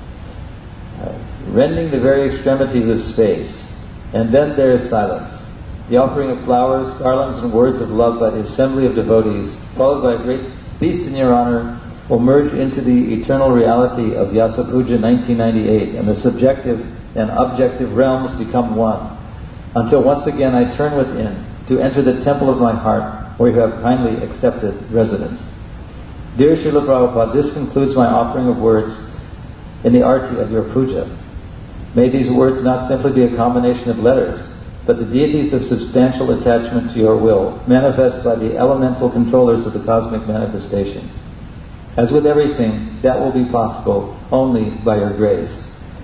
uh, rending the very extremities of space, and then there is silence. The offering of flowers, garlands, and words of love by the assembly of devotees, followed by a great feast in your honor, will merge into the eternal reality of Vyasa Puja nineteen ninety-eight, and the subjective and objective realms become one, until once again I turn within to enter the temple of my heart, where you have kindly accepted residence. Dear Srila Prabhupada, this concludes my offering of words in the arti of your puja. May these words not simply be a combination of letters, but the deities of substantial attachment to your will, manifest by the elemental controllers of the cosmic manifestation. As with everything, that will be possible only by your grace.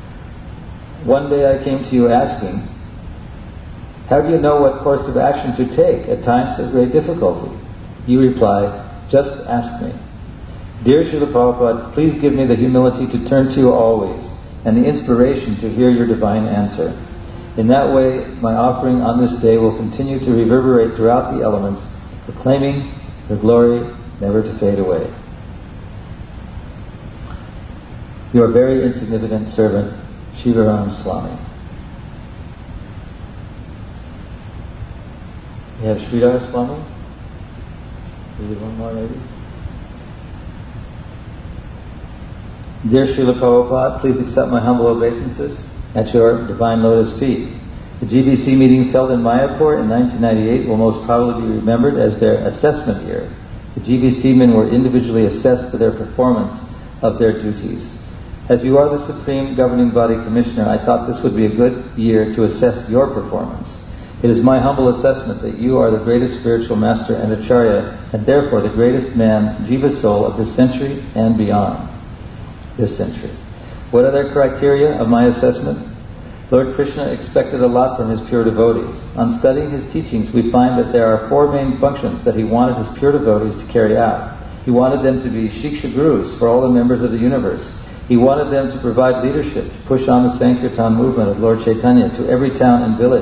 One day I came to you asking, how do you know what course of action to take at times of great difficulty? You replied, just ask me. Dear Srila Prabhupada, please give me the humility to turn to you always, and the inspiration to hear your divine answer. In that way, my offering on this day will continue to reverberate throughout the elements, proclaiming your glory never to fade away. Your very insignificant servant, Shivaram Swami. We have Sridhar Swami. Maybe one more, maybe. Dear Srila Prabhupada, please accept my humble obeisances at your divine lotus feet. The G B C meetings held in Mayapur in nineteen ninety-eight will most probably be remembered as their assessment year. The G B C men were individually assessed for their performance of their duties. As you are the Supreme Governing Body Commissioner, I thought this would be a good year to assess your performance. It is my humble assessment that you are the greatest spiritual master and acharya, and therefore the greatest man, jiva soul of this century and beyond this century. What are the criteria of my assessment? Lord Krishna expected a lot from his pure devotees. On studying his teachings, we find that there are four main functions that he wanted his pure devotees to carry out. He wanted them to be Shiksha Gurus for all the members of the universe. He wanted them to provide leadership to push on the Sankirtan movement of Lord Chaitanya to every town and village,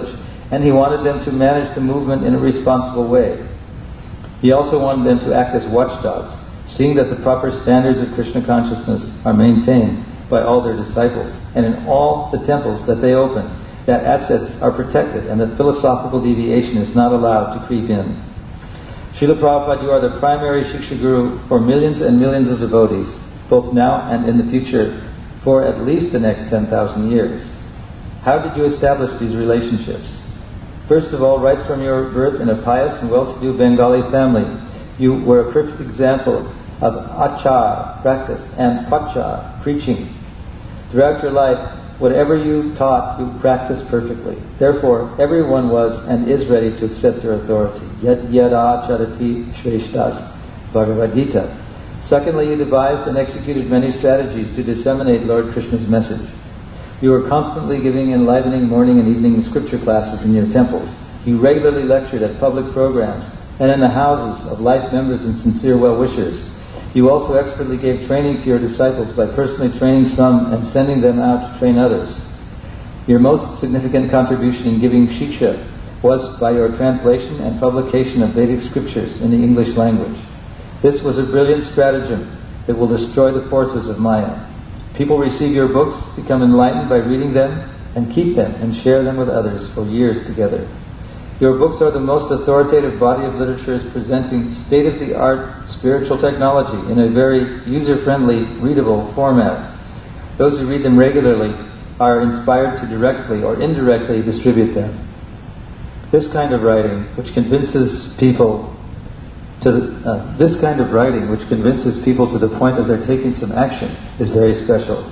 and he wanted them to manage the movement in a responsible way. He also wanted them to act as watchdogs, seeing that the proper standards of Krishna consciousness are maintained by all their disciples, and in all the temples that they open, that assets are protected and that philosophical deviation is not allowed to creep in. Srila Prabhupada, you are the primary Shiksha Guru for millions and millions of devotees, both now and in the future, for at least the next ten thousand years. How did you establish these relationships? First of all, right from your birth in a pious and well-to-do Bengali family, you were a perfect example of achar, practice, and pachar, preaching. Throughout your life, whatever you taught, you practiced perfectly. Therefore, everyone was and is ready to accept your authority. Yad yada charati shreshtas, Bhagavad Gita. Secondly, you devised and executed many strategies to disseminate Lord Krishna's message. You were constantly giving enlivening morning and evening scripture classes in your temples. You regularly lectured at public programs and in the houses of life members and sincere well-wishers. You also expertly gave training to your disciples by personally training some and sending them out to train others. Your most significant contribution in giving Shiksha was by your translation and publication of Vedic scriptures in the English language. This was a brilliant stratagem that will destroy the forces of Maya. People receive your books, become enlightened by reading them, and keep them and share them with others for years together. Your books are the most authoritative body of literature presenting state-of-the-art spiritual technology in a very user-friendly, readable format. Those who read them regularly are inspired to directly or indirectly distribute them. This kind of writing, which convinces people to uh, this kind of writing, which convinces people to the point of their taking some action, is very special.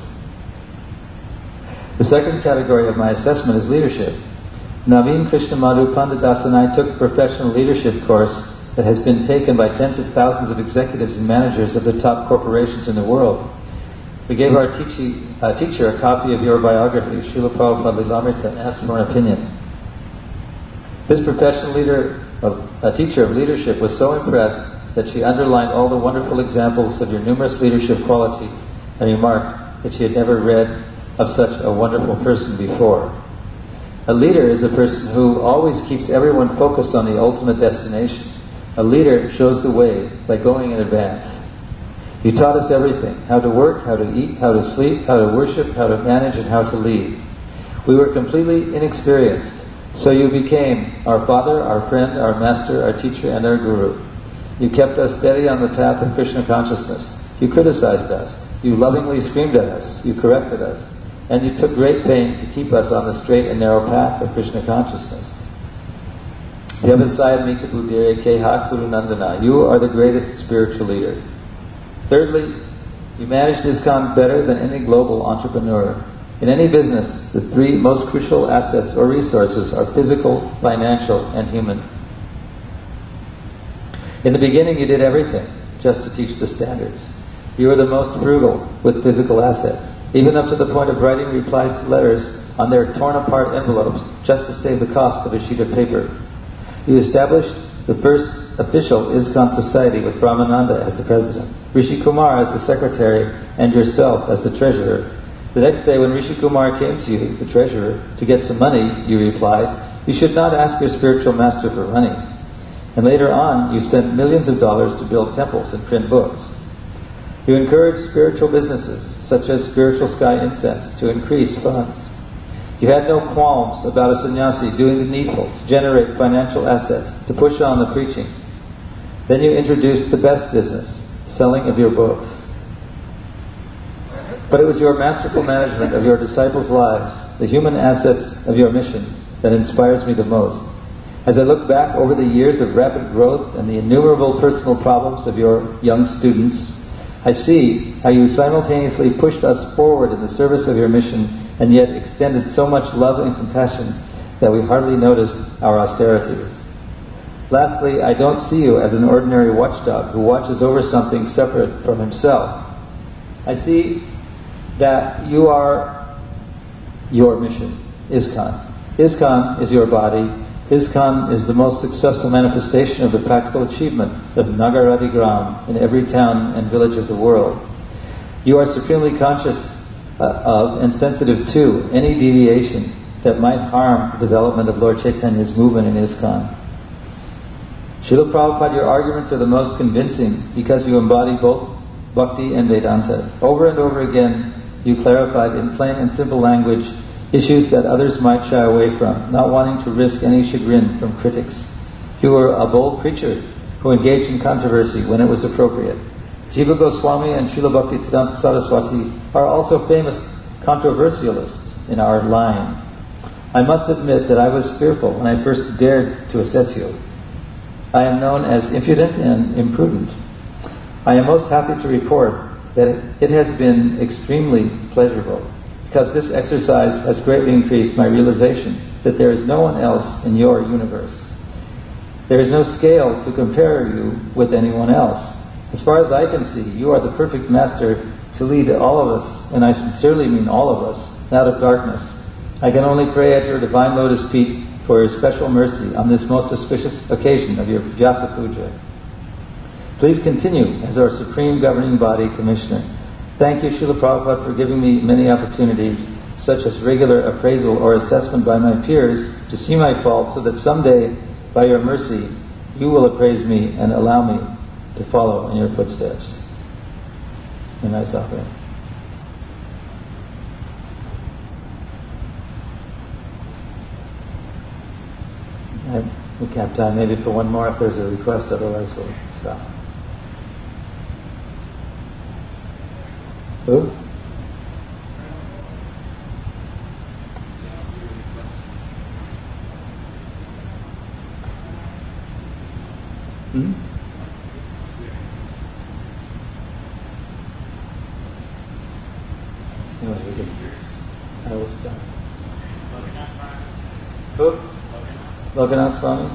The second category of my assessment is leadership. Naveen Krishna Madhu Pandadas and I took a professional leadership course that has been taken by tens of thousands of executives and managers of the top corporations in the world. We gave our teachi, uh, teacher a copy of your biography, Srila Prabhupada Lilamrita, and asked for an opinion. This professional leader, of, a teacher of leadership, was so impressed that she underlined all the wonderful examples of your numerous leadership qualities and remarked that she had never read of such a wonderful person before. A leader is a person who always keeps everyone focused on the ultimate destination. A leader shows the way by going in advance. You taught us everything: how to work, how to eat, how to sleep, how to worship, how to manage, and how to lead. We were completely inexperienced, so you became our father, our friend, our master, our teacher, and our guru. You kept us steady on the path of Krishna consciousness. You criticized us. You lovingly screamed at us. You corrected us. And you took great pain to keep us on the straight and narrow path of Krishna consciousness. Devasaya Mika Buddhire Keha Kurunandana. You are the greatest spiritual leader. Thirdly, you managed ISKCON better than any global entrepreneur. In any business, the three most crucial assets or resources are physical, financial, and human. In the beginning, you did everything just to teach the standards. You were the most frugal with physical assets, even up to the point of writing replies to letters on their torn-apart envelopes just to save the cost of a sheet of paper. You established the first official ISKCON society with Brahmananda as the president, Rishi Kumar as the secretary, and yourself as the treasurer. The next day when Rishi Kumar came to you, the treasurer, to get some money, you replied, "You should not ask your spiritual master for money." And later on, you spent millions of dollars to build temples and print books. You encouraged spiritual businesses, such as Spiritual Sky Incense, to increase funds. You had no qualms about a sannyasi doing the needful to generate financial assets, to push on the preaching. Then you introduced the best business, selling of your books. But it was your masterful management of your disciples' lives, the human assets of your mission, that inspires me the most. As I look back over the years of rapid growth and the innumerable personal problems of your young students, I see how you simultaneously pushed us forward in the service of your mission and yet extended so much love and compassion that we hardly noticed our austerities. Lastly, I don't see you as an ordinary watchdog who watches over something separate from himself. I see that you are your mission, ISKCON. ISKCON is your body. ISKCON is the most successful manifestation of the practical achievement of Nagaradigram in every town and village of the world. You are supremely conscious uh, of and sensitive to any deviation that might harm the development of Lord Chaitanya's movement in ISKCON. Srila Prabhupada, your arguments are the most convincing because you embody both Bhakti and Vedanta. Over and over again, you clarified in plain and simple language issues that others might shy away from, not wanting to risk any chagrin from critics. You were a bold preacher who engaged in controversy when it was appropriate. Jiva Goswami and Srila Bhaktisiddhanta Saraswati are also famous controversialists in our line. I must admit that I was fearful when I first dared to assess you. I am known as impudent and imprudent. I am most happy to report that it has been extremely pleasurable, because this exercise has greatly increased my realization that there is no one else in your universe. There is no scale to compare you with anyone else. As far as I can see, you are the perfect master to lead all of us, and I sincerely mean all of us, out of darkness. I can only pray at your divine lotus feet for your special mercy on this most auspicious occasion of your Vyasa Puja. Please continue as our Supreme Governing Body Commissioner. Thank you, Srila Prabhupada, for giving me many opportunities, such as regular appraisal or assessment by my peers, to see my faults so that someday, by your mercy, you will appraise me and allow me to follow in your footsteps. A nice offering. I, we have time maybe for one more if there's a request, otherwise we'll stop. Who? Hmm? Anyway, we can. I will stop. Who? Lokanath Swami?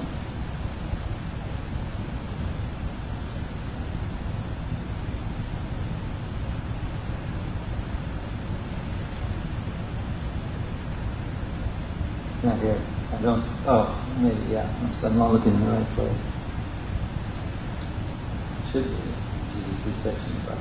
Not here. I don't. Oh, maybe, yeah. I'm, so I'm not looking in the right place. Should be. G D C section box.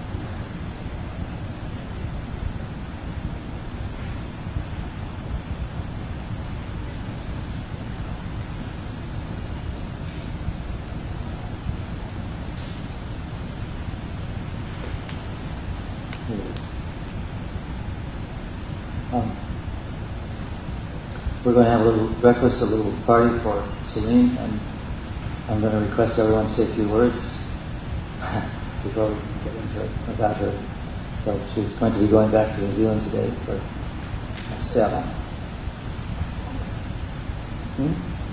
Um, we're going to have a little breakfast, a little party for Celine, and I'm going to request everyone to say a few words before we get into it about her. So she's going to be going back to New Zealand today for Stella. Hmm?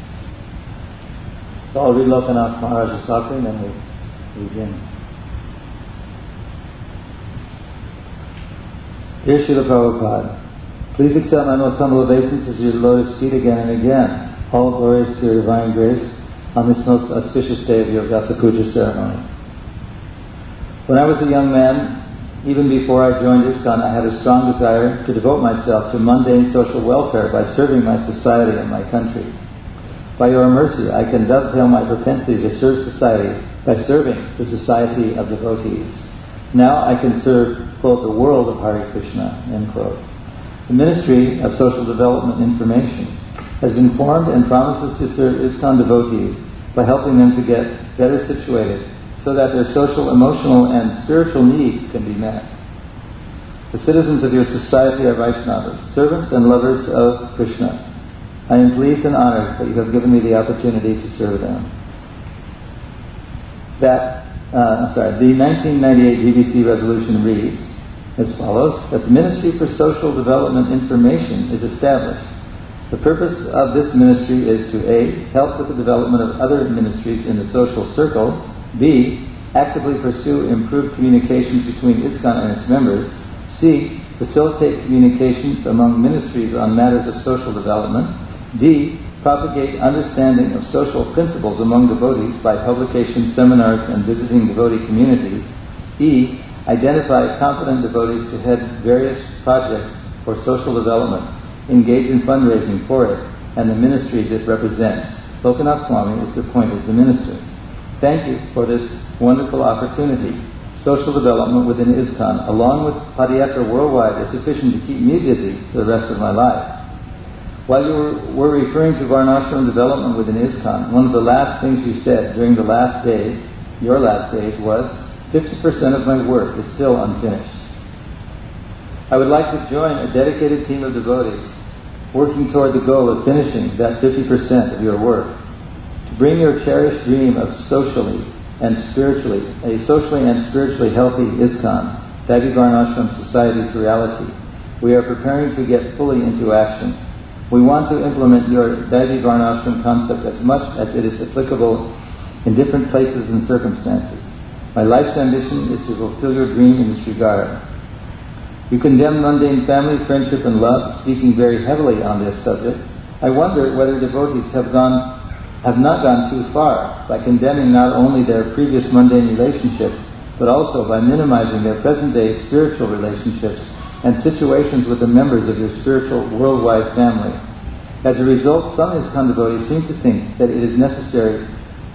So I'll read Lokanath Maharaj's offering and we'll begin. Dear Srila Prabhupada, please accept my most humble obeisances to your lotus feet again and again. All glories to your divine grace on this most auspicious day of your Vyasa Puja ceremony. When I was a young man, even before I joined ISKCON, I had a strong desire to devote myself to mundane social welfare by serving my society and my country. By your mercy, I can dovetail my propensity to serve society by serving the society of devotees. Now I can serve, quote, the world of Hare Krishna, end quote. The Ministry of Social Development Information has been formed and promises to serve ISKCON devotees by helping them to get better situated so that their social, emotional, and spiritual needs can be met. The citizens of your society are Vaishnavas, servants and lovers of Krishna. I am pleased and honored that you have given me the opportunity to serve them. That, uh, I'm sorry, the nineteen ninety-eight G B C resolution reads as follows, that the Ministry for Social Development Information is established. The purpose of this ministry is to A. help with the development of other ministries in the social circle, B. actively pursue improved communications between ISKCON and its members, C. facilitate communications among ministries on matters of social development, D. propagate understanding of social principles among devotees by publication, seminars, and visiting devotee communities, E. identify competent devotees to head various projects for social development, engage in fundraising for it, and the ministries it represents. Lokanath Swami is appointed the minister. Thank you for this wonderful opportunity. Social development within ISKCON, along with Padayatra worldwide, is sufficient to keep me busy for the rest of my life. While you were, were referring to Varnashram development within ISKCON, one of the last things you said during the last days, your last days, was fifty percent of my work is still unfinished. I would like to join a dedicated team of devotees working toward the goal of finishing that fifty percent of your work. To bring your cherished dream of socially and spiritually, a socially and spiritually healthy ISKCON, Daivi Varnashram Society, to reality, we are preparing to get fully into action. We want to implement your Daivi Varnashram concept as much as it is applicable in different places and circumstances. My life's ambition is to fulfill your dream in this regard. You condemn mundane family, friendship, and love, speaking very heavily on this subject. I wonder whether devotees have gone, have not gone too far by condemning not only their previous mundane relationships, but also by minimizing their present-day spiritual relationships and situations with the members of your spiritual worldwide family. As a result, some ISKCON devotees seem to think that it is necessary,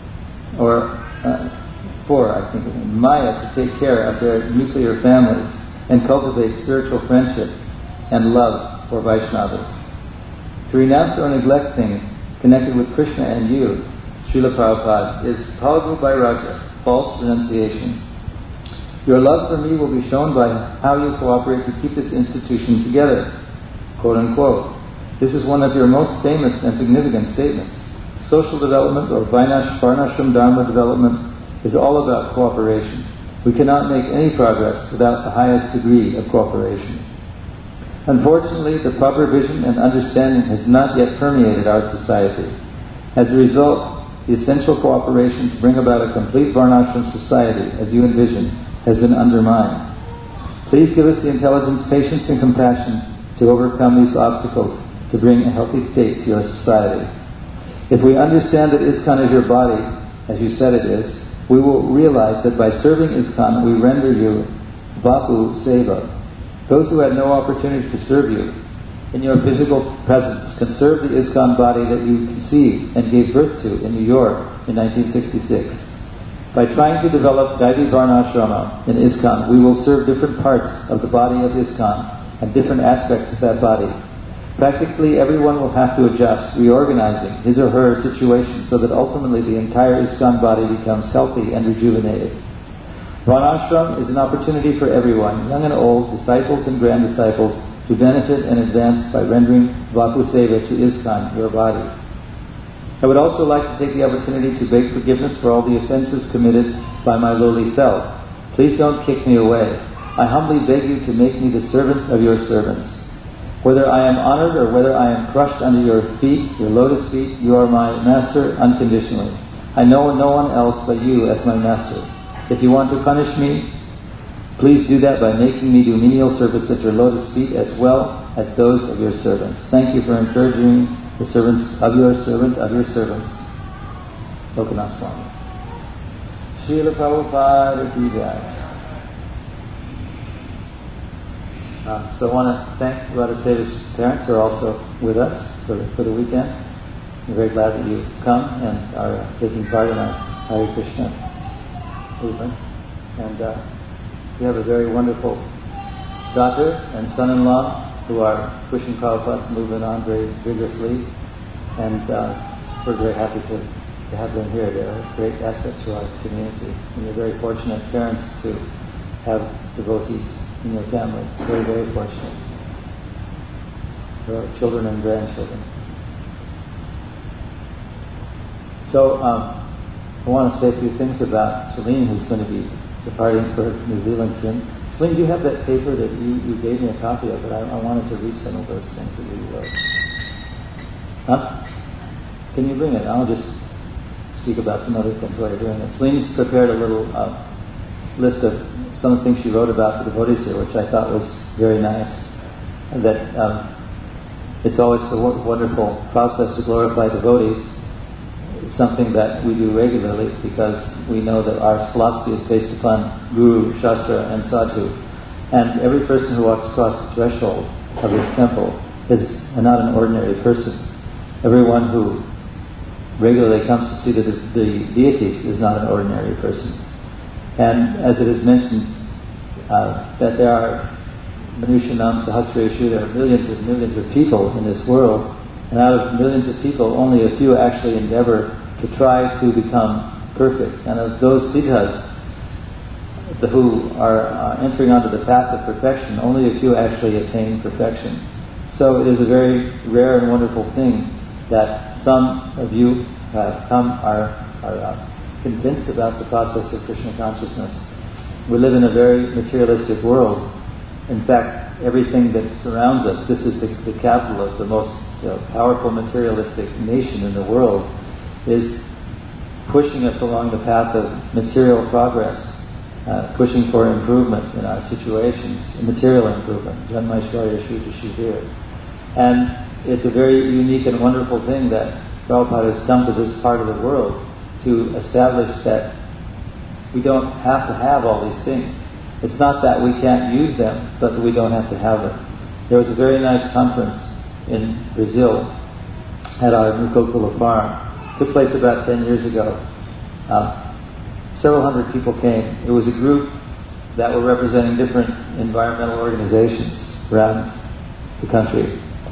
or uh, for, I think, Maya to take care of their nuclear families and cultivate spiritual friendship and love for Vaishnavas. To renounce or neglect things connected with Krishna and you, Srila Prabhupada, is Phalgu Vairagya, false renunciation. Your love for me will be shown by how you cooperate to keep this institution together, quote unquote. This is one of your most famous and significant statements. Social development, or Varnashram Dharma development, is all about cooperation. We cannot make any progress without the highest degree of cooperation. Unfortunately, the proper vision and understanding has not yet permeated our society. As a result, the essential cooperation to bring about a complete Varnashram society, as you envision, has been undermined. Please give us the intelligence, patience, and compassion to overcome these obstacles to bring a healthy state to your society. If we understand that ISKCON is your body, as you said it is, we will realize that by serving ISKCON, we render you Vapu Seva. Those who had no opportunity to serve you in your physical presence can serve the ISKCON body that you conceived and gave birth to in New York in nineteen sixty-six. By trying to develop Daivi Varnashrama in ISKCON, we will serve different parts of the body of ISKCON and different aspects of that body. Practically everyone will have to adjust, reorganizing his or her situation so that ultimately the entire ISKCON body becomes healthy and rejuvenated. Varnashram is an opportunity for everyone, young and old, disciples and grand disciples, to benefit and advance by rendering Vapu Seva to ISKCON, your body. I would also like to take the opportunity to beg forgiveness for all the offenses committed by my lowly self. Please don't kick me away. I humbly beg you to make me the servant of your servants. Whether I am honored or whether I am crushed under your feet, your lotus feet, you are my master unconditionally. I know no one else but you as my master. If you want to punish me, please do that by making me do menial service at your lotus feet as well as those of your servants. Thank you for encouraging the servants of your servant of your servants. Lokanath Swami. Srila Prabhupada Ki Jai. Um, so I want to thank Radhaseva's parents who are also with us for the, for the weekend. I'm very glad that you come and are taking part in our Hare Krishna movement. And uh, we have a very wonderful daughter and son-in-law who are pushing Prabhupada's movement on very vigorously. And uh, we're very happy to, to have them here. They're a great asset to our community. And you're very fortunate parents to have devotees in your family. Very, very fortunate. For our children and grandchildren. So um, I want to say a few things about Celine, who's going to be departing for New Zealand soon. Celine, do you have that paper that you, you gave me a copy of? But I, I wanted to read some of those things that you wrote. Huh? Can you bring it? I'll just speak about some other things while you're doing it. Celine's prepared a little uh, list of some of the things she wrote about the devotees here, which I thought was very nice. And that um, it's always a w- wonderful process to glorify devotees. It's something that we do regularly because we know that our philosophy is based upon Guru, Shastra, and Sadhu. And every person who walks across the threshold of this temple is not an ordinary person. Everyone who regularly comes to see the, the deities is not an ordinary person. And as it is mentioned, uh, that there are Manushanam Sahasreshu, there are millions and millions of people in this world, And out of millions of people, only a few actually endeavor to try to become perfect. And of those siddhas who are uh, entering onto the path of perfection, only a few actually attain perfection. So it is a very rare and wonderful thing that some of you have come, are, are uh, convinced about the process of Krishna consciousness. We live in a very materialistic world. In fact, everything that surrounds us, this is the, the capital of the most uh, powerful materialistic nation in the world, is pushing us along the path of material progress, uh, pushing for improvement in our situations, material improvement, Janmaishvarya Shuddha Shivir. And it's a very unique and wonderful thing that Prabhupada has come to this part of the world to establish that we don't have to have all these things. It's not that we can't use them, but that we don't have to have them. There was a very nice conference in Brazil at our Nukokula farm. It took place about ten years ago. Uh, several hundred people came. It was a group that were representing different environmental organizations around the country.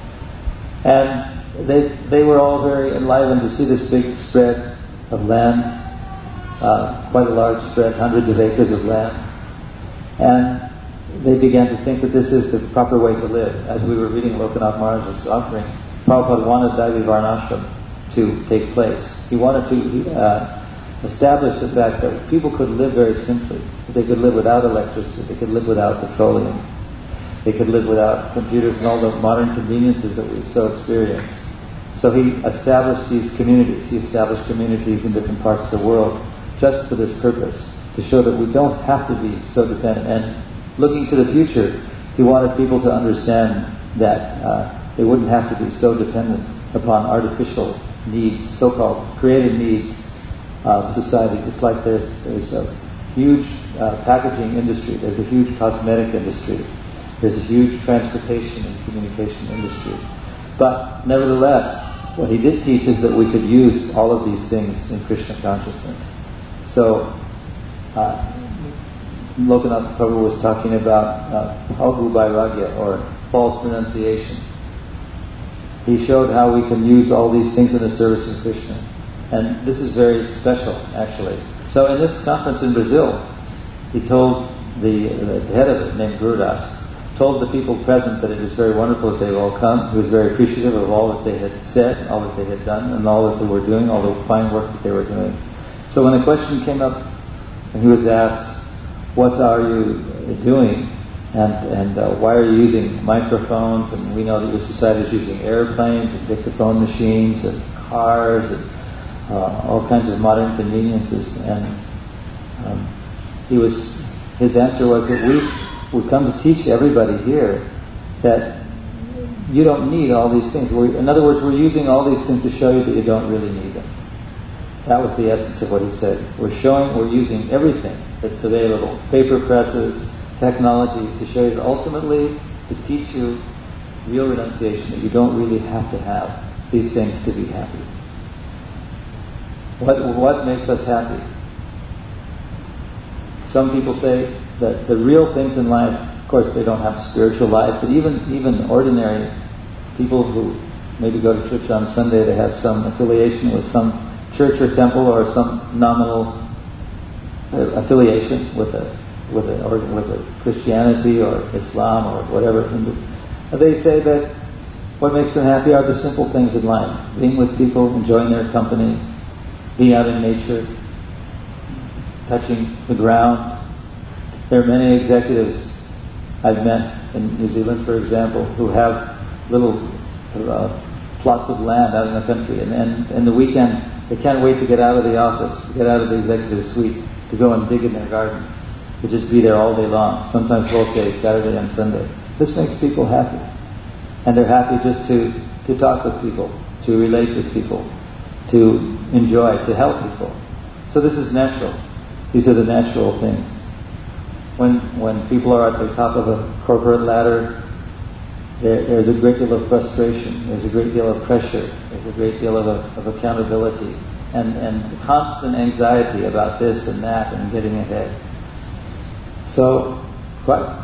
And they they were all very enlivened to see this big spread of land, uh, quite a large spread, hundreds of acres of land. And they began to think that this is the proper way to live. As we were reading Lokanath Maharaj's offering, Prabhupada wanted Daivi Varnashram to take place. He wanted to uh, establish the fact that people could live very simply. They could live without electricity. They could live without petroleum. They could live without computers and all the modern conveniences that we so experience. So he established these communities. He established communities in different parts of the world just for this purpose, to show that we don't have to be so dependent. And looking to the future, he wanted people to understand that uh, they wouldn't have to be so dependent upon artificial needs, so-called created needs of society. It's like there's, there's a huge uh, packaging industry, there's a huge cosmetic industry, there's a huge transportation and communication industry. But nevertheless, what he did teach is that we could use all of these things in Krishna consciousness. So, uh, Lokanath Prabhu was talking about uh, Phalgu Vairagya, or false renunciation. He showed how we can use all these things in the service of Krishna. And this is very special, actually. So in this conference in Brazil, he told the, the head of it, named Gurudas, told the people present that it was very wonderful that they had all come. He was very appreciative of all that they had said, all that they had done, and all that they were doing, all the fine work that they were doing. So when the question came up, and he was asked, what are you doing? And, and uh, why are you using microphones? And we know that your society is using airplanes and dictaphone machines and cars and uh, all kinds of modern conveniences. And um, he was, his answer was that we, we come to teach everybody here that you don't need all these things. We're, in other words, we're using all these things to show you that you don't really need them. That was the essence of what he said. We're showing, we're using everything that's available. Paper presses, technology, to show you that ultimately to teach you real renunciation, that you don't really have to have these things to be happy. What, what makes us happy? Some people say that the real things in life, of course they don't have spiritual life, but even, even ordinary people who maybe go to church on Sunday, they have some affiliation with some church or temple or some nominal affiliation with a with a or with a Christianity or Islam or whatever. They say that what makes them happy are the simple things in life: being with people, enjoying their company, being out in nature, touching the ground. There are many executives I've met in New Zealand, for example, who have little uh, plots of land out in the country, and and in the weekend they can't wait to get out of the office, to get out of the executive suite, to go and dig in their gardens, to just be there all day long, sometimes both days, Saturday and Sunday. This makes people happy. And they're happy just to, to talk with people, to relate with people, to enjoy, to help people. So this is natural. These are the natural things. When when people are at the top of a corporate ladder, there, there's a great deal of frustration, there's a great deal of pressure, there's a great deal of, a, of accountability, and, and constant anxiety about this and that and getting ahead. So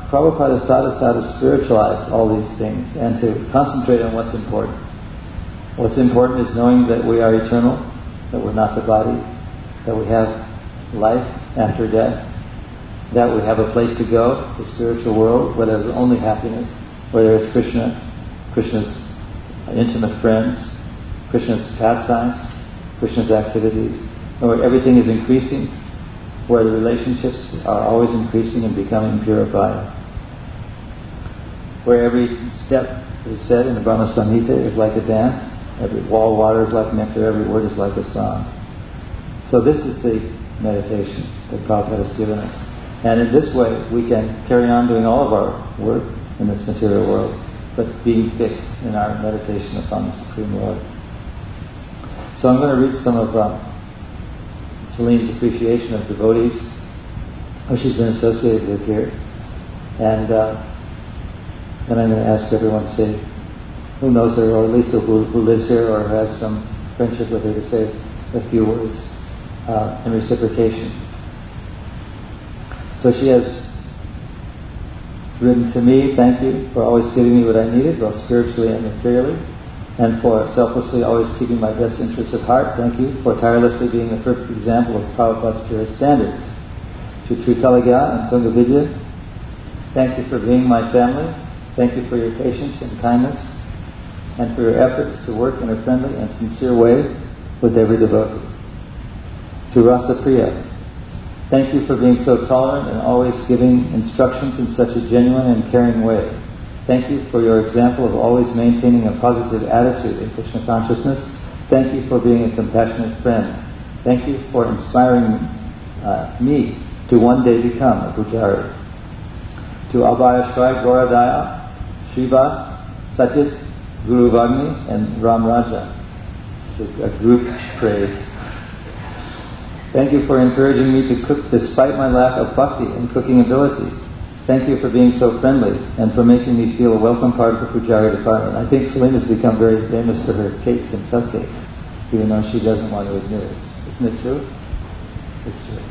Prabhupada has taught us how to spiritualize all these things and to concentrate on what's important. What's important is knowing that we are eternal, that we're not the body, that we have life after death, that we have a place to go, the spiritual world, where there's only happiness, where there is Krishna, Krishna's intimate friends, Krishna's pastimes, Krishna's activities, and where everything is increasing, where the relationships are always increasing and becoming purified, where every step is said in the Brahma Samhita is like a dance, every wall water is like nectar, every word is like a song. So this is the meditation that Prabhupada has given us. And in this way, we can carry on doing all of our work in this material world, but being fixed in our meditation upon the Supreme Lord. So I'm going to read some of uh, Celine's appreciation of devotees who she's been associated with here. And uh, then I'm going to ask everyone to say who knows her, or at least who, who lives here or has some friendship with her, to say a few words uh, in reciprocation. So she has written to me, thank you for always giving me what I needed, both spiritually and materially, and for selflessly always keeping my best interests at heart. Thank you for tirelessly being the perfect example of Prabhupada's purest standards. To Trikalagya and Tungavidya, thank you for being my family. Thank you for your patience and kindness, and for your efforts to work in a friendly and sincere way with every devotee. To Rasapriya, thank you for being so tolerant and always giving instructions in such a genuine and caring way. Thank you for your example of always maintaining a positive attitude in Krishna consciousness. Thank you for being a compassionate friend. Thank you for inspiring uh, me to one day become a Pujari. To Abhayashrai Goradaya, Srivas, Satyat, Guru Vagni, and Ram Raja. This is a group praise. Thank you for encouraging me to cook despite my lack of bhakti and cooking ability. Thank you for being so friendly and for making me feel a welcome part of the Pujari department. I think Selena has become very famous for her cakes and cupcakes, even though she doesn't want to admit it. Isn't it true? It's true.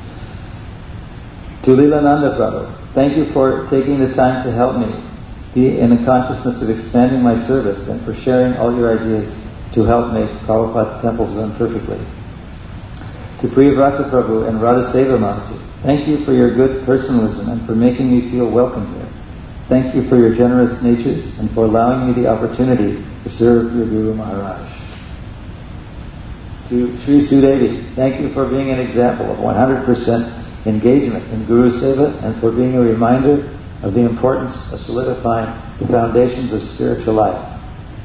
To Leelananda Prabhu, thank you for taking the time to help me be in the consciousness of expanding my service and for sharing all your ideas to help make Prabhupada's temples run perfectly. To Priyavrata Prabhu and Radhaseva Mataji, thank you for your good personalism and for making me feel welcome here. Thank you for your generous natures and for allowing me the opportunity to serve your Guru Maharaj. To Sri Sudevi, thank you for being an example of one hundred percent engagement in Guru Seva and for being a reminder of the importance of solidifying the foundations of spiritual life.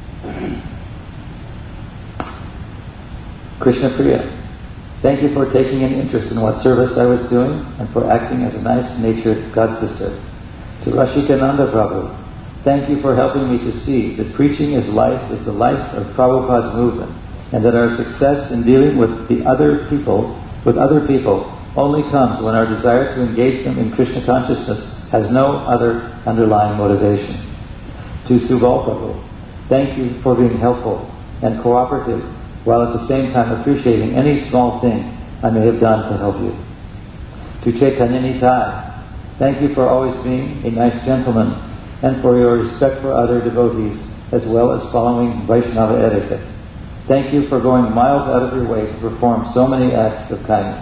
Krishna Priya, thank you for taking an interest in what service I was doing and for acting as a nice-natured godsister. To Rashikananda Prabhu, thank you for helping me to see that preaching is life is the life of Prabhupada's movement, and that our success in dealing with the other people, with other people, only comes when our desire to engage them in Krishna consciousness has no other underlying motivation. To Subal Prabhu, thank you for being helpful and cooperative, while at the same time appreciating any small thing I may have done to help you. To Chaitanya Nitai, thank you for always being a nice gentleman and for your respect for other devotees, as well as following Vaishnava etiquette. Thank you for going miles out of your way to perform so many acts of kindness.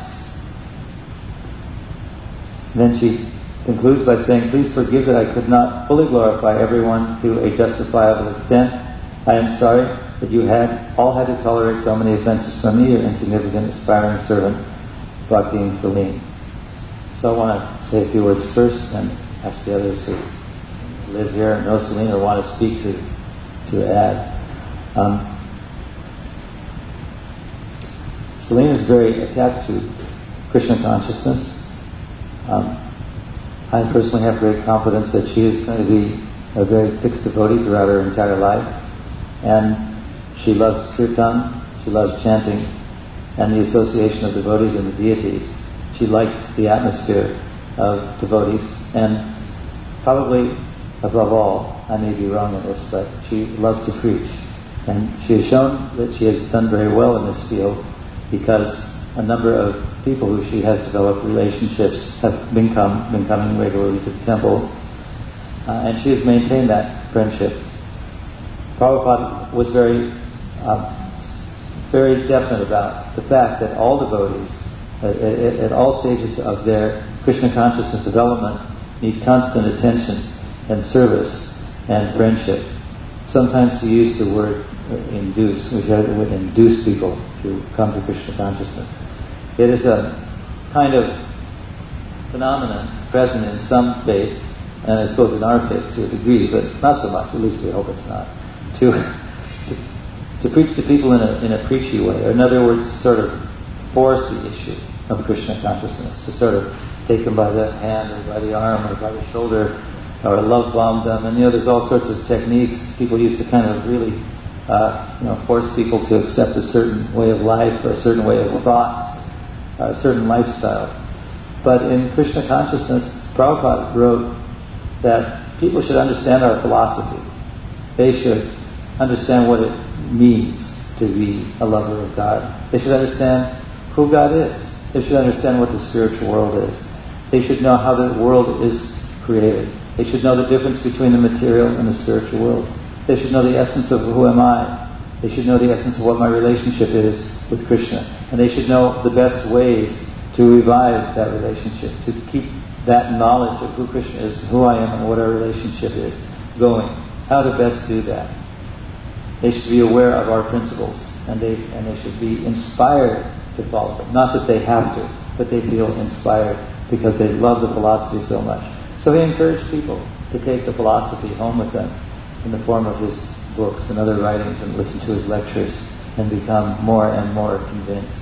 And then she concludes by saying, please forgive that I could not fully glorify everyone to a justifiable extent. I am sorry that you had all had to tolerate so many offenses from me, your insignificant aspiring servant, Bhakti and Celine. So I want to say a few words first and ask the others who live here, know Celine, or want to speak to to add. Um, Celine is very attached to Krishna consciousness. Um, I personally have great confidence that she is going to be a very fixed devotee throughout her entire life. And she loves kirtan, she loves chanting, and the association of devotees and the deities. She likes the atmosphere of devotees, and probably above all, I may be wrong in this, but she loves to preach. And she has shown that she has done very well in this field because a number of people who she has developed relationships have been, come, been coming regularly to the temple, uh, and she has maintained that friendship. Prabhupada was very uh, very definite about the fact that all devotees, at, at, at all stages of their Krishna consciousness development, need constant attention and service and friendship. Sometimes to use the word induce, which would induce people to come to Krishna consciousness. It is a kind of phenomenon present in some faiths, and I suppose in our faith to a degree, but not so much, at least we hope it's not, to to, to preach to people in a in a preachy way, or in other words, sort of force the issue of Krishna consciousness, to sort of take them by the hand or by the arm or by the shoulder, or love bomb them. And you know, there's all sorts of techniques people use to kind of really uh, you know, force people to accept a certain way of life or a certain way of thought, a certain lifestyle. But in Krishna consciousness, Prabhupada wrote that people should understand our philosophy. They should understand what it means to be a lover of God. They should understand who God is. They should understand what the spiritual world is. They should know how the world is created. They should know the difference between the material and the spiritual world. They should know the essence of who am I. They should know the essence of what my relationship is with Krishna. And they should know the best ways to revive that relationship, to keep that knowledge of who Krishna is, who I am, and what our relationship is going. How to best do that. They should be aware of our principles, and they and they should be inspired to follow them. Not that they have to, but they feel inspired because they love the philosophy so much. So he encouraged people to take the philosophy home with them in the form of his books and other writings, and listen to his lectures and become more and more convinced.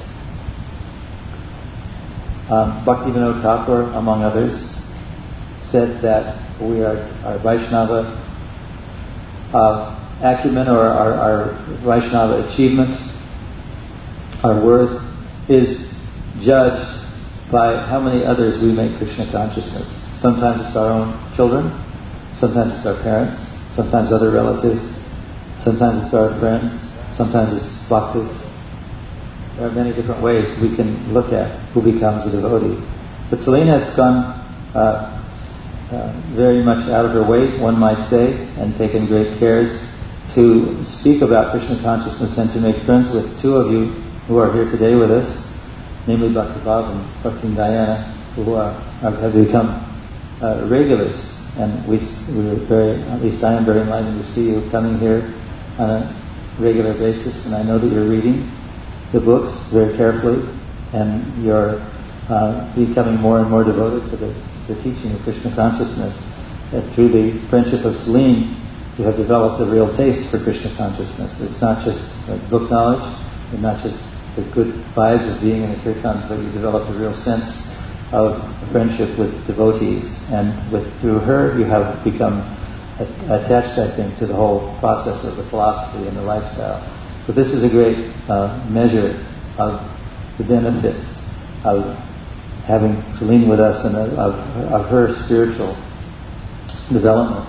Um, Bhaktivinoda Thakur, among others, said that we are our Vaishnava uh, acumen, or our, our Vaishnava achievement, our worth, is judged by how many others we make Krishna consciousness. Sometimes it's our own children, sometimes it's our parents, sometimes other relatives, sometimes it's our friends, sometimes it's bhaktas. There are many different ways we can look at who becomes a devotee. But Selina has gone uh, uh, very much out of her way, one might say, and taken great cares to speak about Krishna consciousness and to make friends with two of you who are here today with us, namely Bhakti Bhav and Bhakti Diana, who are, have become uh, regulars. And we, we are very, at least I am very enlightened to see you coming here on a regular basis, and I know that you're reading the books very carefully, and you're uh, becoming more and more devoted to the, the teaching of Krishna consciousness. That through the friendship of Celine, you have developed a real taste for Krishna consciousness. It's not just like book knowledge, and not just the good vibes of being in a kirtan, but you developed a real sense of friendship with devotees, and with through her you have become attached, I think, to the whole process of the philosophy and the lifestyle. So this is a great uh, measure of the benefits of having Celine with us and of, of, of her spiritual development.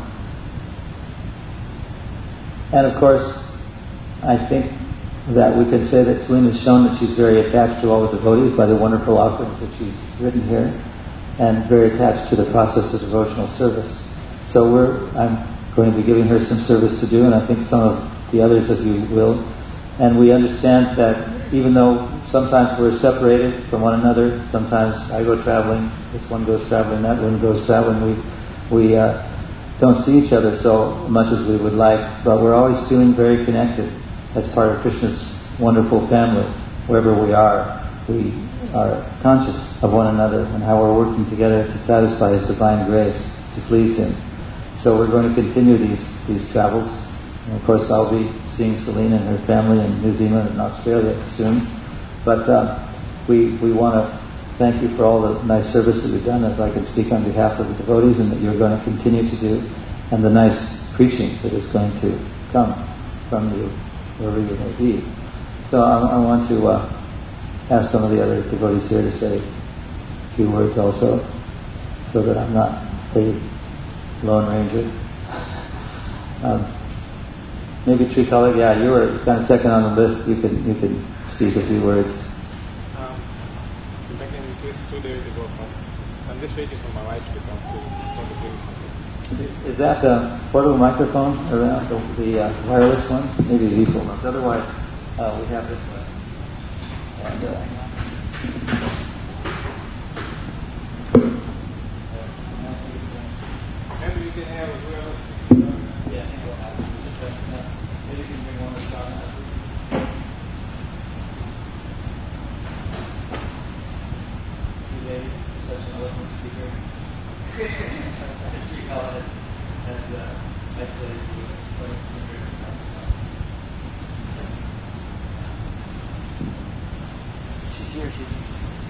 And of course, I think that we can say that Celine has shown that she's very attached to all the devotees by the wonderful offerings that she's written here, and very attached to the process of devotional service. So we're, I'm going to be giving her some service to do, and I think some of the others of you will. And we understand that even though sometimes we're separated from one another, sometimes I go traveling, this one goes traveling, that one goes traveling, we we uh, don't see each other so much as we would like, but we're always feeling very connected as part of Krishna's wonderful family. Wherever we are, we are conscious of one another and how we're working together to satisfy His divine grace, to please Him. So we're going to continue these these travels. And of course, I'll be seeing Celine and her family in New Zealand and Australia soon. But uh, we we want to thank you for all the nice service that you've done, if I can speak on behalf of the devotees, and that you're going to continue to do, and the nice preaching that is going to come from you, wherever you may be. So I, I want to uh, ask some of the other devotees here to say a few words also, so that I'm not a lone ranger. Um, maybe Trikala, yeah, you were kind of second on the list. You could you could speak a few words. Um, if I can request Sudhir to go first. I'm just waiting for my wife to come to for the place. Is that a portable microphone around the, the uh, wireless one? Maybe the default ones. Otherwise, Uh, we have this one. And, uh, Maybe we can have whoever. yeah, I think we'll have it. Just a second. Uh, maybe you can bring one this on. See, Dave, you're such an eloquent speaker. You know, has, has uh, isolated you quite a bit. She's here, she's here.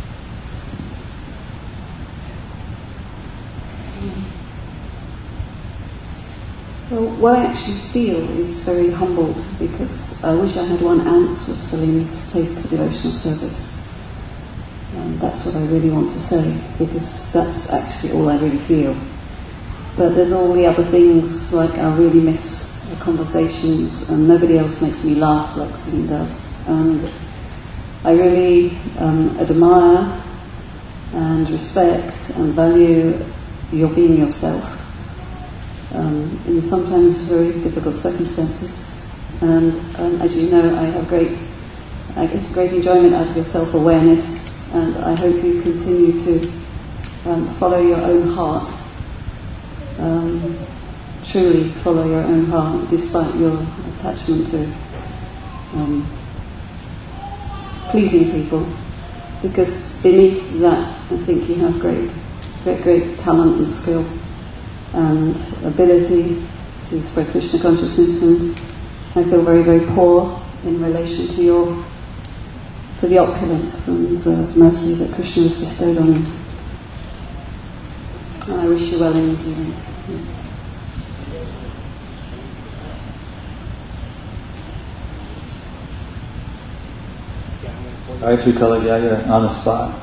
Well, what I actually feel is very humbled because I wish I had one ounce of Celine's taste for devotional service. Um, that's what I really want to say, because that's actually all I really feel. But there's all the other things, like I really miss the conversations, and nobody else makes me laugh like Celine does. And I really um, admire and respect and value your being yourself. Um, in sometimes very difficult circumstances, and um, as you know, I have great, I get great enjoyment out of your self-awareness, and I hope you continue to um, follow your own heart, um, truly follow your own heart, despite your attachment to um, pleasing people, because beneath that, I think you have great, great, great talent and skill and ability to spread Krishna consciousness, and I feel very, very poor in relation to your, to the opulence and uh, mercy that Krishna has bestowed on you. And I wish you well in New Zealand. All right, Trikala, yeah, you're on the spot.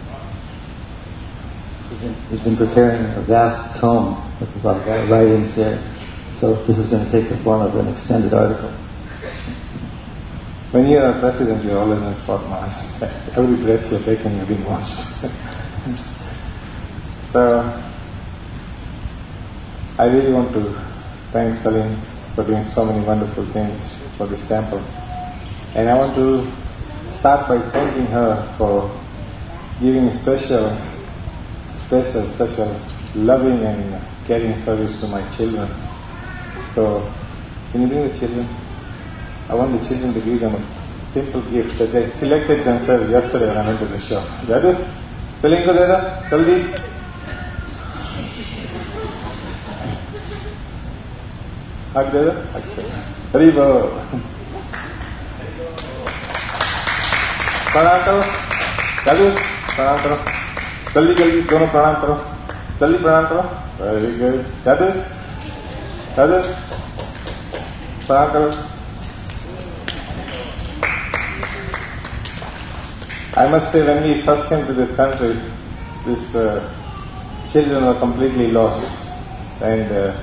He's been, he's been preparing a vast tome with about writings here, so this is going to take the form of an extended article. When you're a president, you're always in the spotlight. Every breath you're taking, you're being watched. So, I really want to thank Celine for doing so many wonderful things for this temple. And I want to start by thanking her for giving special, special, special loving and caring service to my children. So, can you bring the children? I want the children to give them a simple gift that they selected themselves yesterday when I went to the shop. Dadu, Celine ko deda, Saldi. Hug deda? Haribo. Pranam karo. Dadu, pranam karo. Jaldi jaldi, dono pranam karo. Jaldi pranam karo. Very good. Dadu, Dadu, pranam karo. I must say, when we first came to this country, these uh, children were completely lost, and uh,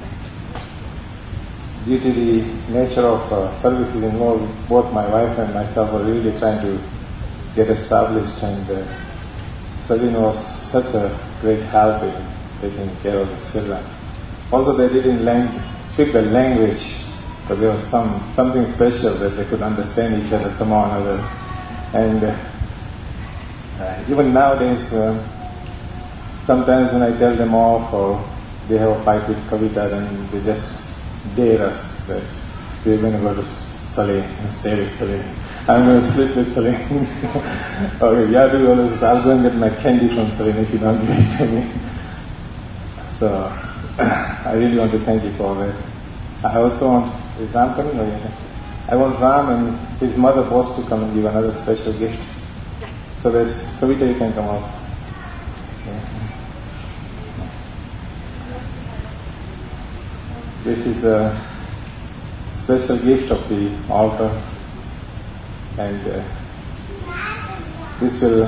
due to the nature of uh, services involved, both my wife and myself were really trying to get established, and uh, Celine was such a great help in taking care of the children. Although they didn't lang- speak the language, but there was some something special that they could understand each other somehow or another. And uh, uh, even nowadays, uh, sometimes when I tell them off or they have a fight with Kavita, then they just dare us that we're going to go to Celine and stay with Celine. I'm going to sleep with Celine. Okay, Yadu always, I'll go and get my candy from Celine if you don't give it to me. So, I really want to thank you for that. I also want, is Ram coming or yeah? I want Ram and his mother both to come and give another special gift. So that Kavita, you can come also. Yeah. This is a special gift of the altar, and uh, this will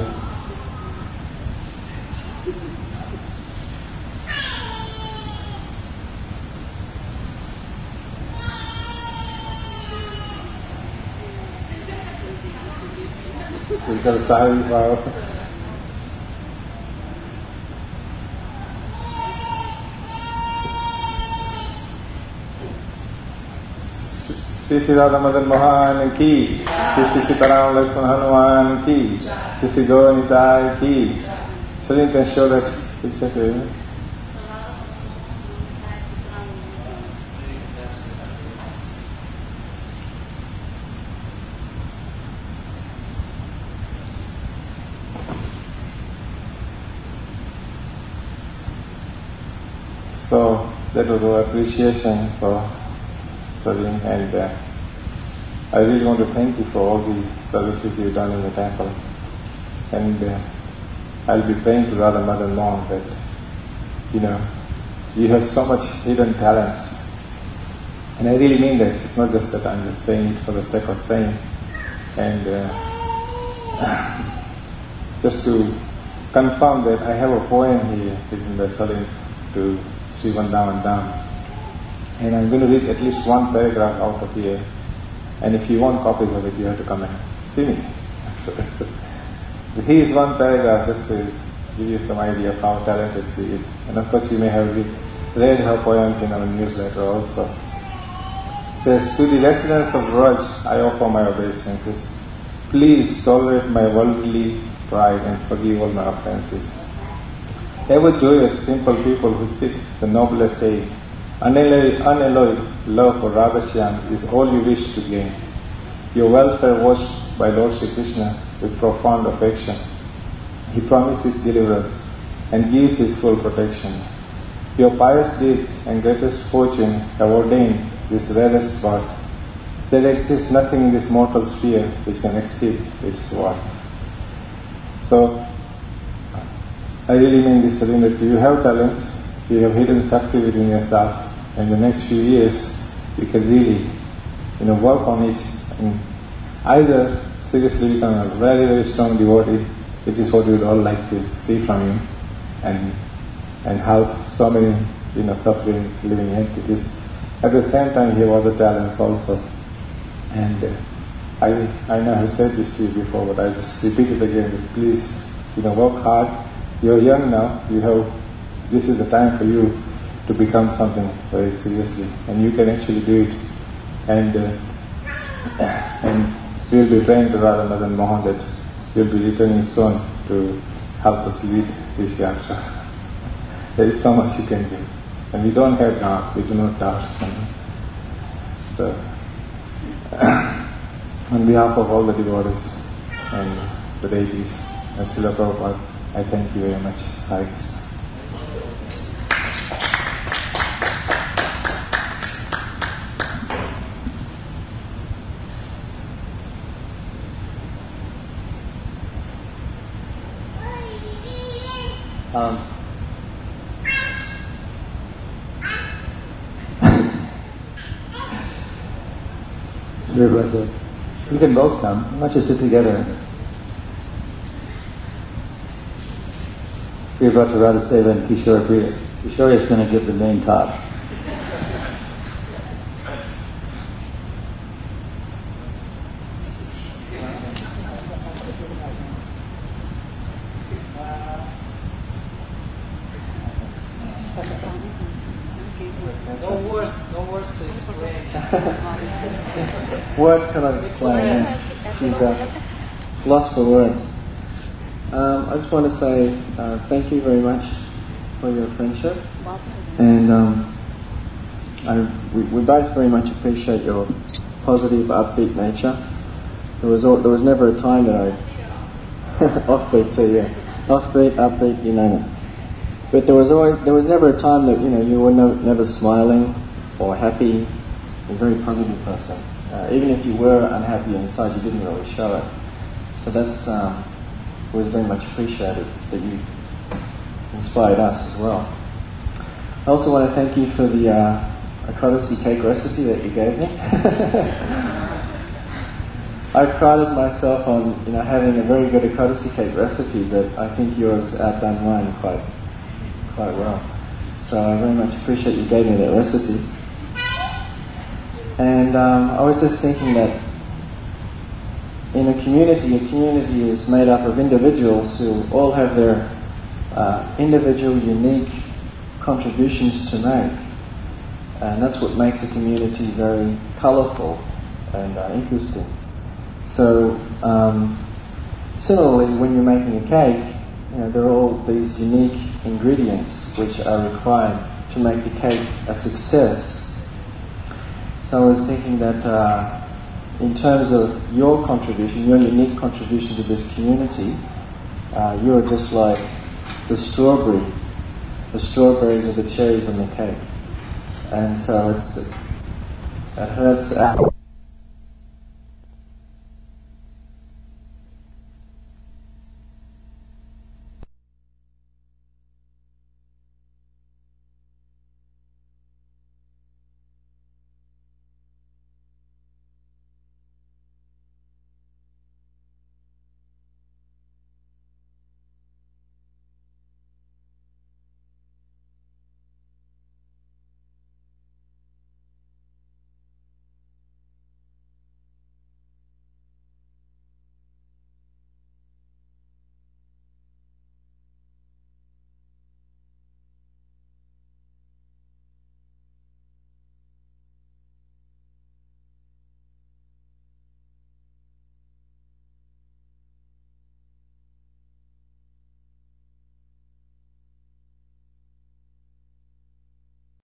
we've got a sari flower. Sri Sri Radha Madan Mohan ki, Sri Sri Sitaram Lakshman Hanuman ki, Sri Sri Gauranitai ki. So you can show that picture to you. So that was our appreciation for serving, and uh, I really want to thank you for all the services you've done in the temple. And uh, I'll be praying to Radha Madan Mohan that, you know, you have so much hidden talents. And I really mean that. It's not just that I'm just saying it for the sake of saying. And uh, just to confirm that I have a poem here written by Salim to Sri Vrindavan Dham. And I'm going to read at least one paragraph out of here. And if you want copies of it, you have to come and see me. So, here is one paragraph just to give you some idea of how talented she is. And of course you may have read her poems in our newsletter also. It says, to the residents of Vraj, I offer my obeisances. Please tolerate my worldly pride and forgive all my offenses. Ever joyous, simple people who seek the noblest aid, unalloyed, unalloyed love for Radhashyam is all you wish to gain. Your welfare watched by Lord Sri Krishna with profound affection. He promises deliverance and gives his full protection. Your pious deeds and greatest fortune have ordained this rarest birth. There exists nothing in this mortal sphere which can exceed its worth. So, I really mean this, Salinda, you have talents, you have hidden Shakti within yourself, and in the next few years you can really, you know, work on it and either seriously become a very, very strong devotee, which is what we would all like to see from you, and and help so many, you know, suffering living entities. At the same time, you have other talents also. And uh, I I know I've said this to you before, but I just repeat it again. Please, you know, work hard. You're young now. You have. This is the time for you to become something very seriously, and you can actually do it. And uh, and we'll be praying to Radha Madan Mohan that you'll be returning soon to help us lead this yatra. There is so much you can do, and we don't have doubt. We do not doubt. So, on behalf of all the devotees and the deities and Srila Prabhupada, I thank you very much. Hare Krishna. Um, you can both come. Why don't you sit together? Priyavrata Radhaseva and Kishore Priya. Kishore is going to give the main talk. Words cannot explain. She's uh, lost for words. Um, I just want to say uh, thank you very much for your friendship, and um, I, we, we both very much appreciate your positive, upbeat nature. There was all, there was never a time that I offbeat to you, offbeat, upbeat, you name it. But there was always there was never a time that you know you were no, never smiling or happy. A very positive person. Uh, even if you were unhappy inside, you didn't really show it. So that's um, was very much appreciated that you inspired us as well. I also want to thank you for the uh, Ekadasi cake recipe that you gave me. I prided myself on you know having a very good Ekadasi cake recipe, but I think yours outdone mine quite quite well. So I very much appreciate you gave me that recipe. And um, I was just thinking that in a community, a community is made up of individuals who all have their uh, individual, unique contributions to make. And that's what makes a community very colourful and uh, interesting. So um, similarly, when you're making a cake, you know, there are all these unique ingredients which are required to make the cake a success. So I was thinking that uh, in terms of your contribution, your unique contribution to this community, uh, you are just like the strawberry. The strawberries are the cherries on the cake. And so it's, it hurts out.